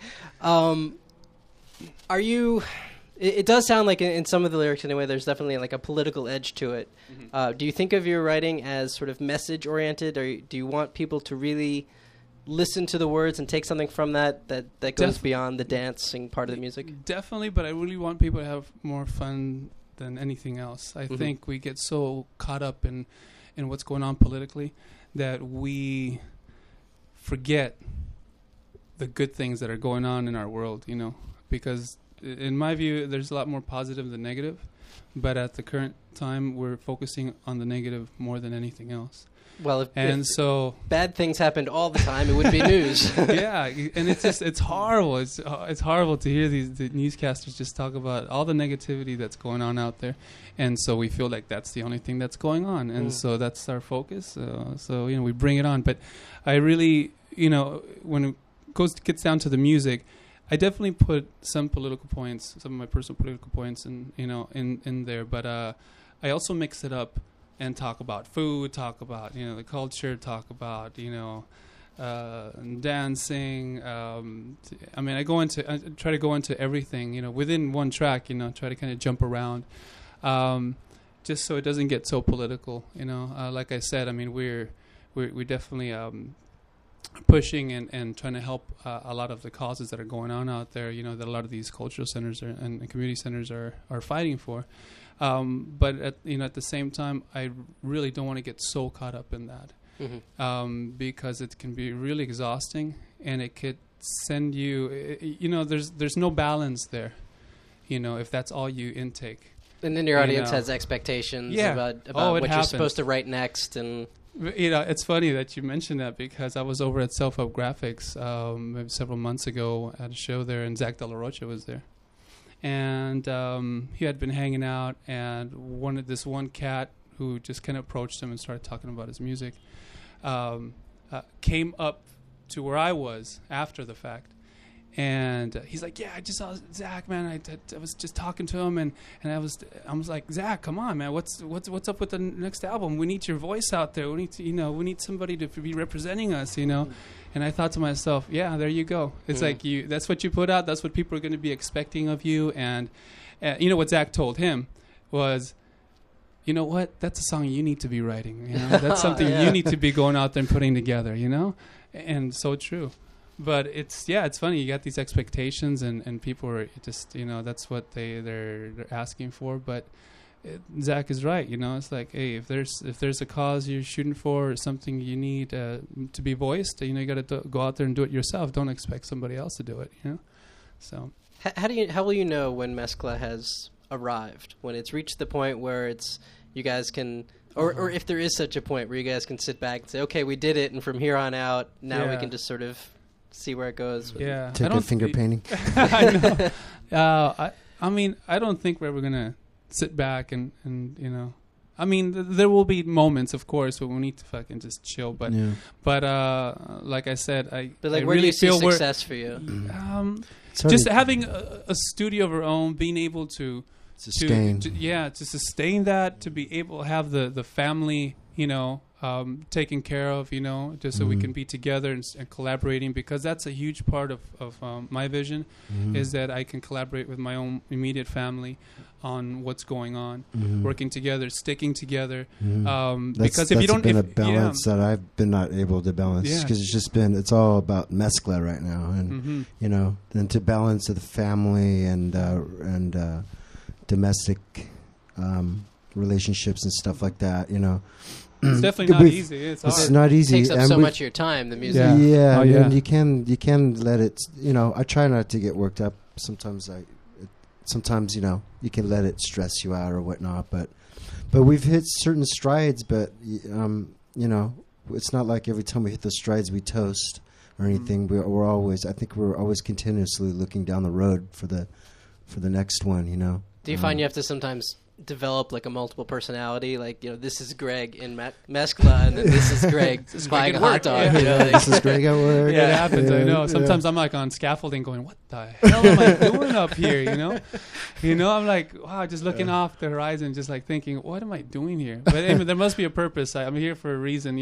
Are you? It does sound like in some of the lyrics anyway. There's definitely like a political edge to it. Mm-hmm. Do you think of your writing as sort of message oriented, or do you want people to really listen to the words and take something from that goes Def- beyond the dancing part of the music? Definitely, but I really want people to have more fun than anything else. I think we get so caught up in what's going on politically that we forget the good things that are going on in our world, you know, because in my view, there's a lot more positive than negative, but at the current time, we're focusing on the negative more than anything else. Well, if So bad things happened all the time, it wouldn't be news. yeah, and it's horrible. It's horrible to hear the newscasters just talk about all the negativity that's going on out there, and so we feel like that's the only thing that's going on, and so that's our focus. So we bring it on. But I really, when it gets down to the music, I definitely put some political points, some of my personal political points, in there. But I also mix it up and talk about food, talk about the culture, talk about dancing. I try to go into everything within one track. Try to kind of jump around, just so it doesn't get so political. Like I said, we're definitely pushing and trying to help a lot of the causes that are going on out there. That a lot of these cultural centers and community centers are fighting for. But at the same time, I really don't want to get so caught up in that, because it can be really exhausting, and it could send you. There's no balance there, if that's all you intake. And then your audience has expectations about what you're supposed to write next, and it's funny that you mentioned that, because I was over at Self Help Graphics maybe several months ago at a show there, and Zach De La Rocha was there. And he had been hanging out, and this one cat who just kind of approached him and started talking about his music came up to where I was after the fact. And he's like, "Yeah, I just saw Zach, man. I was just talking to him, and I was like, Zach, come on, man. What's up with the next album? We need your voice out there. We need to, we need somebody to be representing us, And I thought to myself, yeah, there you go. It's like that's what you put out. That's what people are going to be expecting of you. And what Zach told him was, you know what? That's a song you need to be writing. That's something you need to be going out there and putting together. And so true. But it's funny. You got these expectations, and people are just, that's what they're asking for. But Zach is right. It's like, hey, if there's a cause you're shooting for, or something you need to be voiced, you got to go out there and do it yourself. Don't expect somebody else to do it. So how will you know when Mezcla has arrived? When it's reached the point where you guys can, or if there is such a point where you guys can sit back and say, okay, we did it, and from here on out, now we can just sort of see where it goes. Yeah, take a finger painting. I know. I don't think we're ever gonna sit back and there will be moments, of course, where we need to fucking just chill. But like I said, But like, I where really do you feel see success for you? Just having a studio of our own, being able to sustain, to sustain that, to be able to have the family, taken care of, just so we can be together and collaborating, because that's a huge part of my vision, is that I can collaborate with my own immediate family on what's going on, working together, sticking together. Because if you don't, been a balance that I've been not able to balance, because it's all about Mezcla right now, and and to balance the family and domestic relationships and stuff like that, It's definitely not easy. It's hard. It's not easy. It takes up and so much of your time, the music. Yeah, Oh, yeah. and you can let it. I try not to get worked up. Sometimes you can let it stress you out or whatnot. But we've hit certain strides. But it's not like every time we hit those strides we toast or anything. We're always continuously looking down the road for the next one. Do you find you have to sometimes develop like a multiple personality, like this is Greg in Mezcla, and then this is Greg buying a hot dog. This is Greg at work. Yeah, it happens. I know. Sometimes I'm like on scaffolding, going, "What the hell am I doing up here?" I'm like, wow, just looking off the horizon, just like thinking, "What am I doing here?" But anyway, there must be a purpose. I'm here for a reason.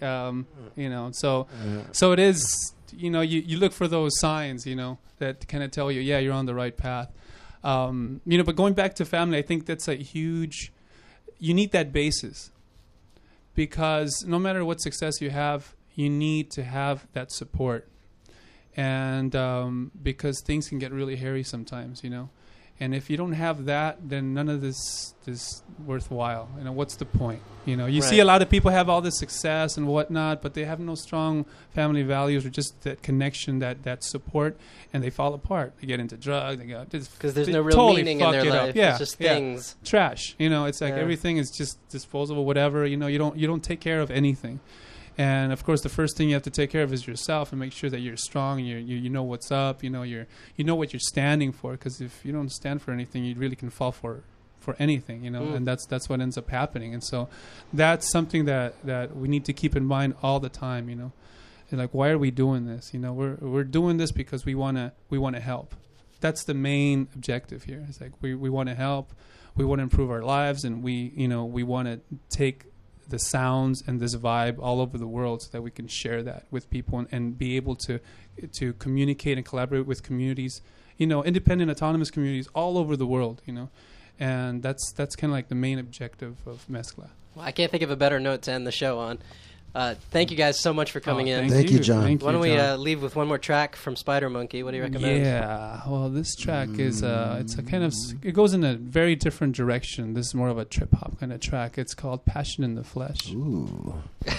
So it is. You look for those signs. That kind of tell you, yeah, you're on the right path. But going back to family, I think that's a huge. You need that basis, because no matter what success you have, you need to have that support. And because things can get really hairy sometimes, And if you don't have that, then none of this is worthwhile. What's the point? You see a lot of people have all this success and whatnot, but they have no strong family values or just that connection, that support, and they fall apart. They get into drugs. Because there's no real meaning in their life. Yeah, it's just things. Trash. It's like everything is just disposable, whatever. You don't take care of anything. And of course, the first thing you have to take care of is yourself and make sure that you're strong. And you know what's up. You know what you're standing for. Because if you don't stand for anything, you really can fall for anything. And that's what ends up happening. And so that's something that we need to keep in mind all the time. And like, why are we doing this? We're doing this because we wanna help. That's the main objective here. It's like we want to help. We want to improve our lives, and we want to take the sounds and this vibe all over the world so that we can share that with people and be able to communicate and collaborate with communities, independent, autonomous communities all over the world, and that's kind of like the main objective of Mezcla. Well, I can't think of a better note to end the show on. Thank you guys so much for coming in. Thank you, John. Why don't we leave with one more track from Spider Monkey? What do you recommend? Yeah, well, this track is it's a kind of, it goes in a very different direction. This is more of a trip hop kind of track. It's called Passion in the Flesh. Ooh.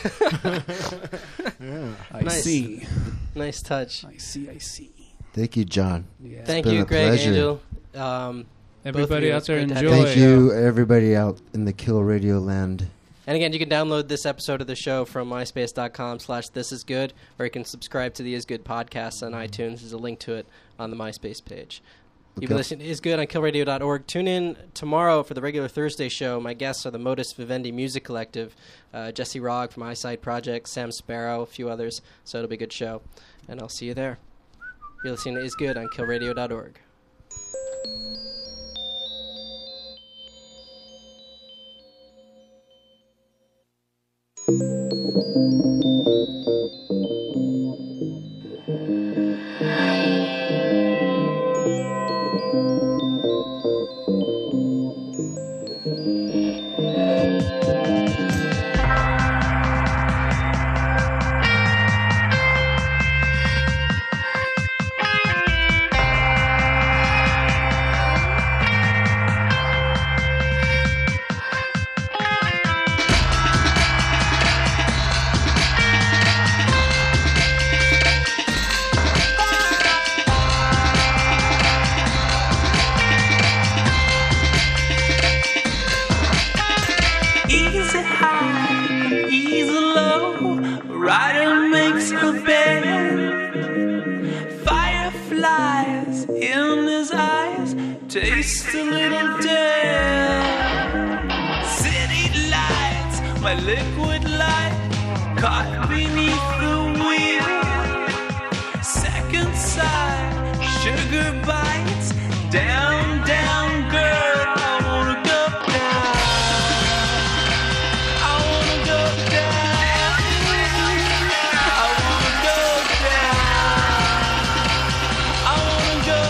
I see. Nice touch. I see. Thank you, John. Yeah. Thank you, Greg, pleasure. Angel. Everybody out there, enjoy. Thank you, everybody out in the Kill Radio land. And again, you can download this episode of the show from myspace.com/thisisgood, or you can subscribe to the Is Good podcast on iTunes. There's a link to it on the MySpace page. You've been listening to Is Good on killradio.org. Tune in tomorrow for the regular Thursday show. My guests are the Modus Vivendi Music Collective, Jesse Rogg from Eyesight Project, Sam Sparrow, a few others. So it'll be a good show. And I'll see you there. You're listening to Is Good on killradio.org. Easy high, easy low. Rider makes a bed. Fireflies in his eyes taste a little dead. City lights, my liquid light caught beneath the wheel. Second side, sugar bites. Down, down, girl, I wanna go down. I wanna go down. I wanna go down. I wanna go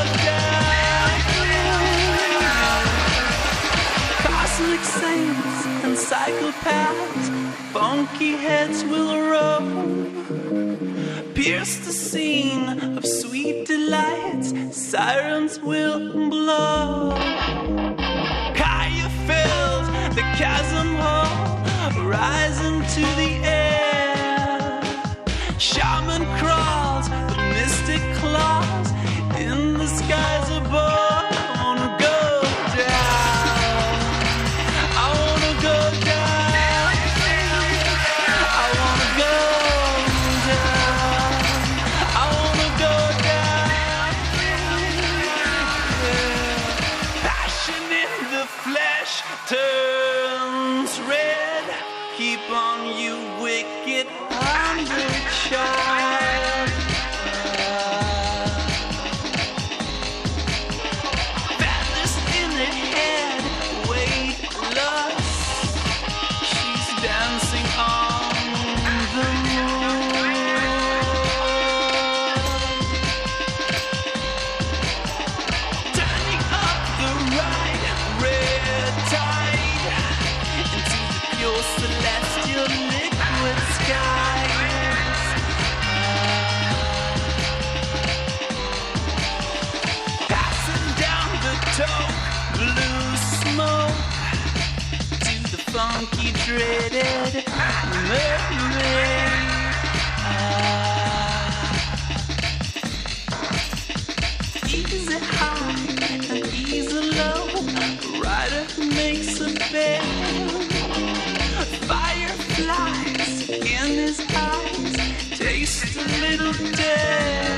down. Cosmic saints and psychopaths, funky heads will roll. Pierce the scene of sweet delights, sirens will blow. Kaya fills the chasm hole, rising to the air. Shaman crawls with mystic claws in the skies above. I wanna go down. I wanna go down. I wanna go down. I wanna go down. Passion in the flesh turns red. Keep on, you wicked hungry child. Feathers in the head, weightless. She's dancing on the moon. Turning up the right red tide into the pure celestial liquid skies. just a little dead.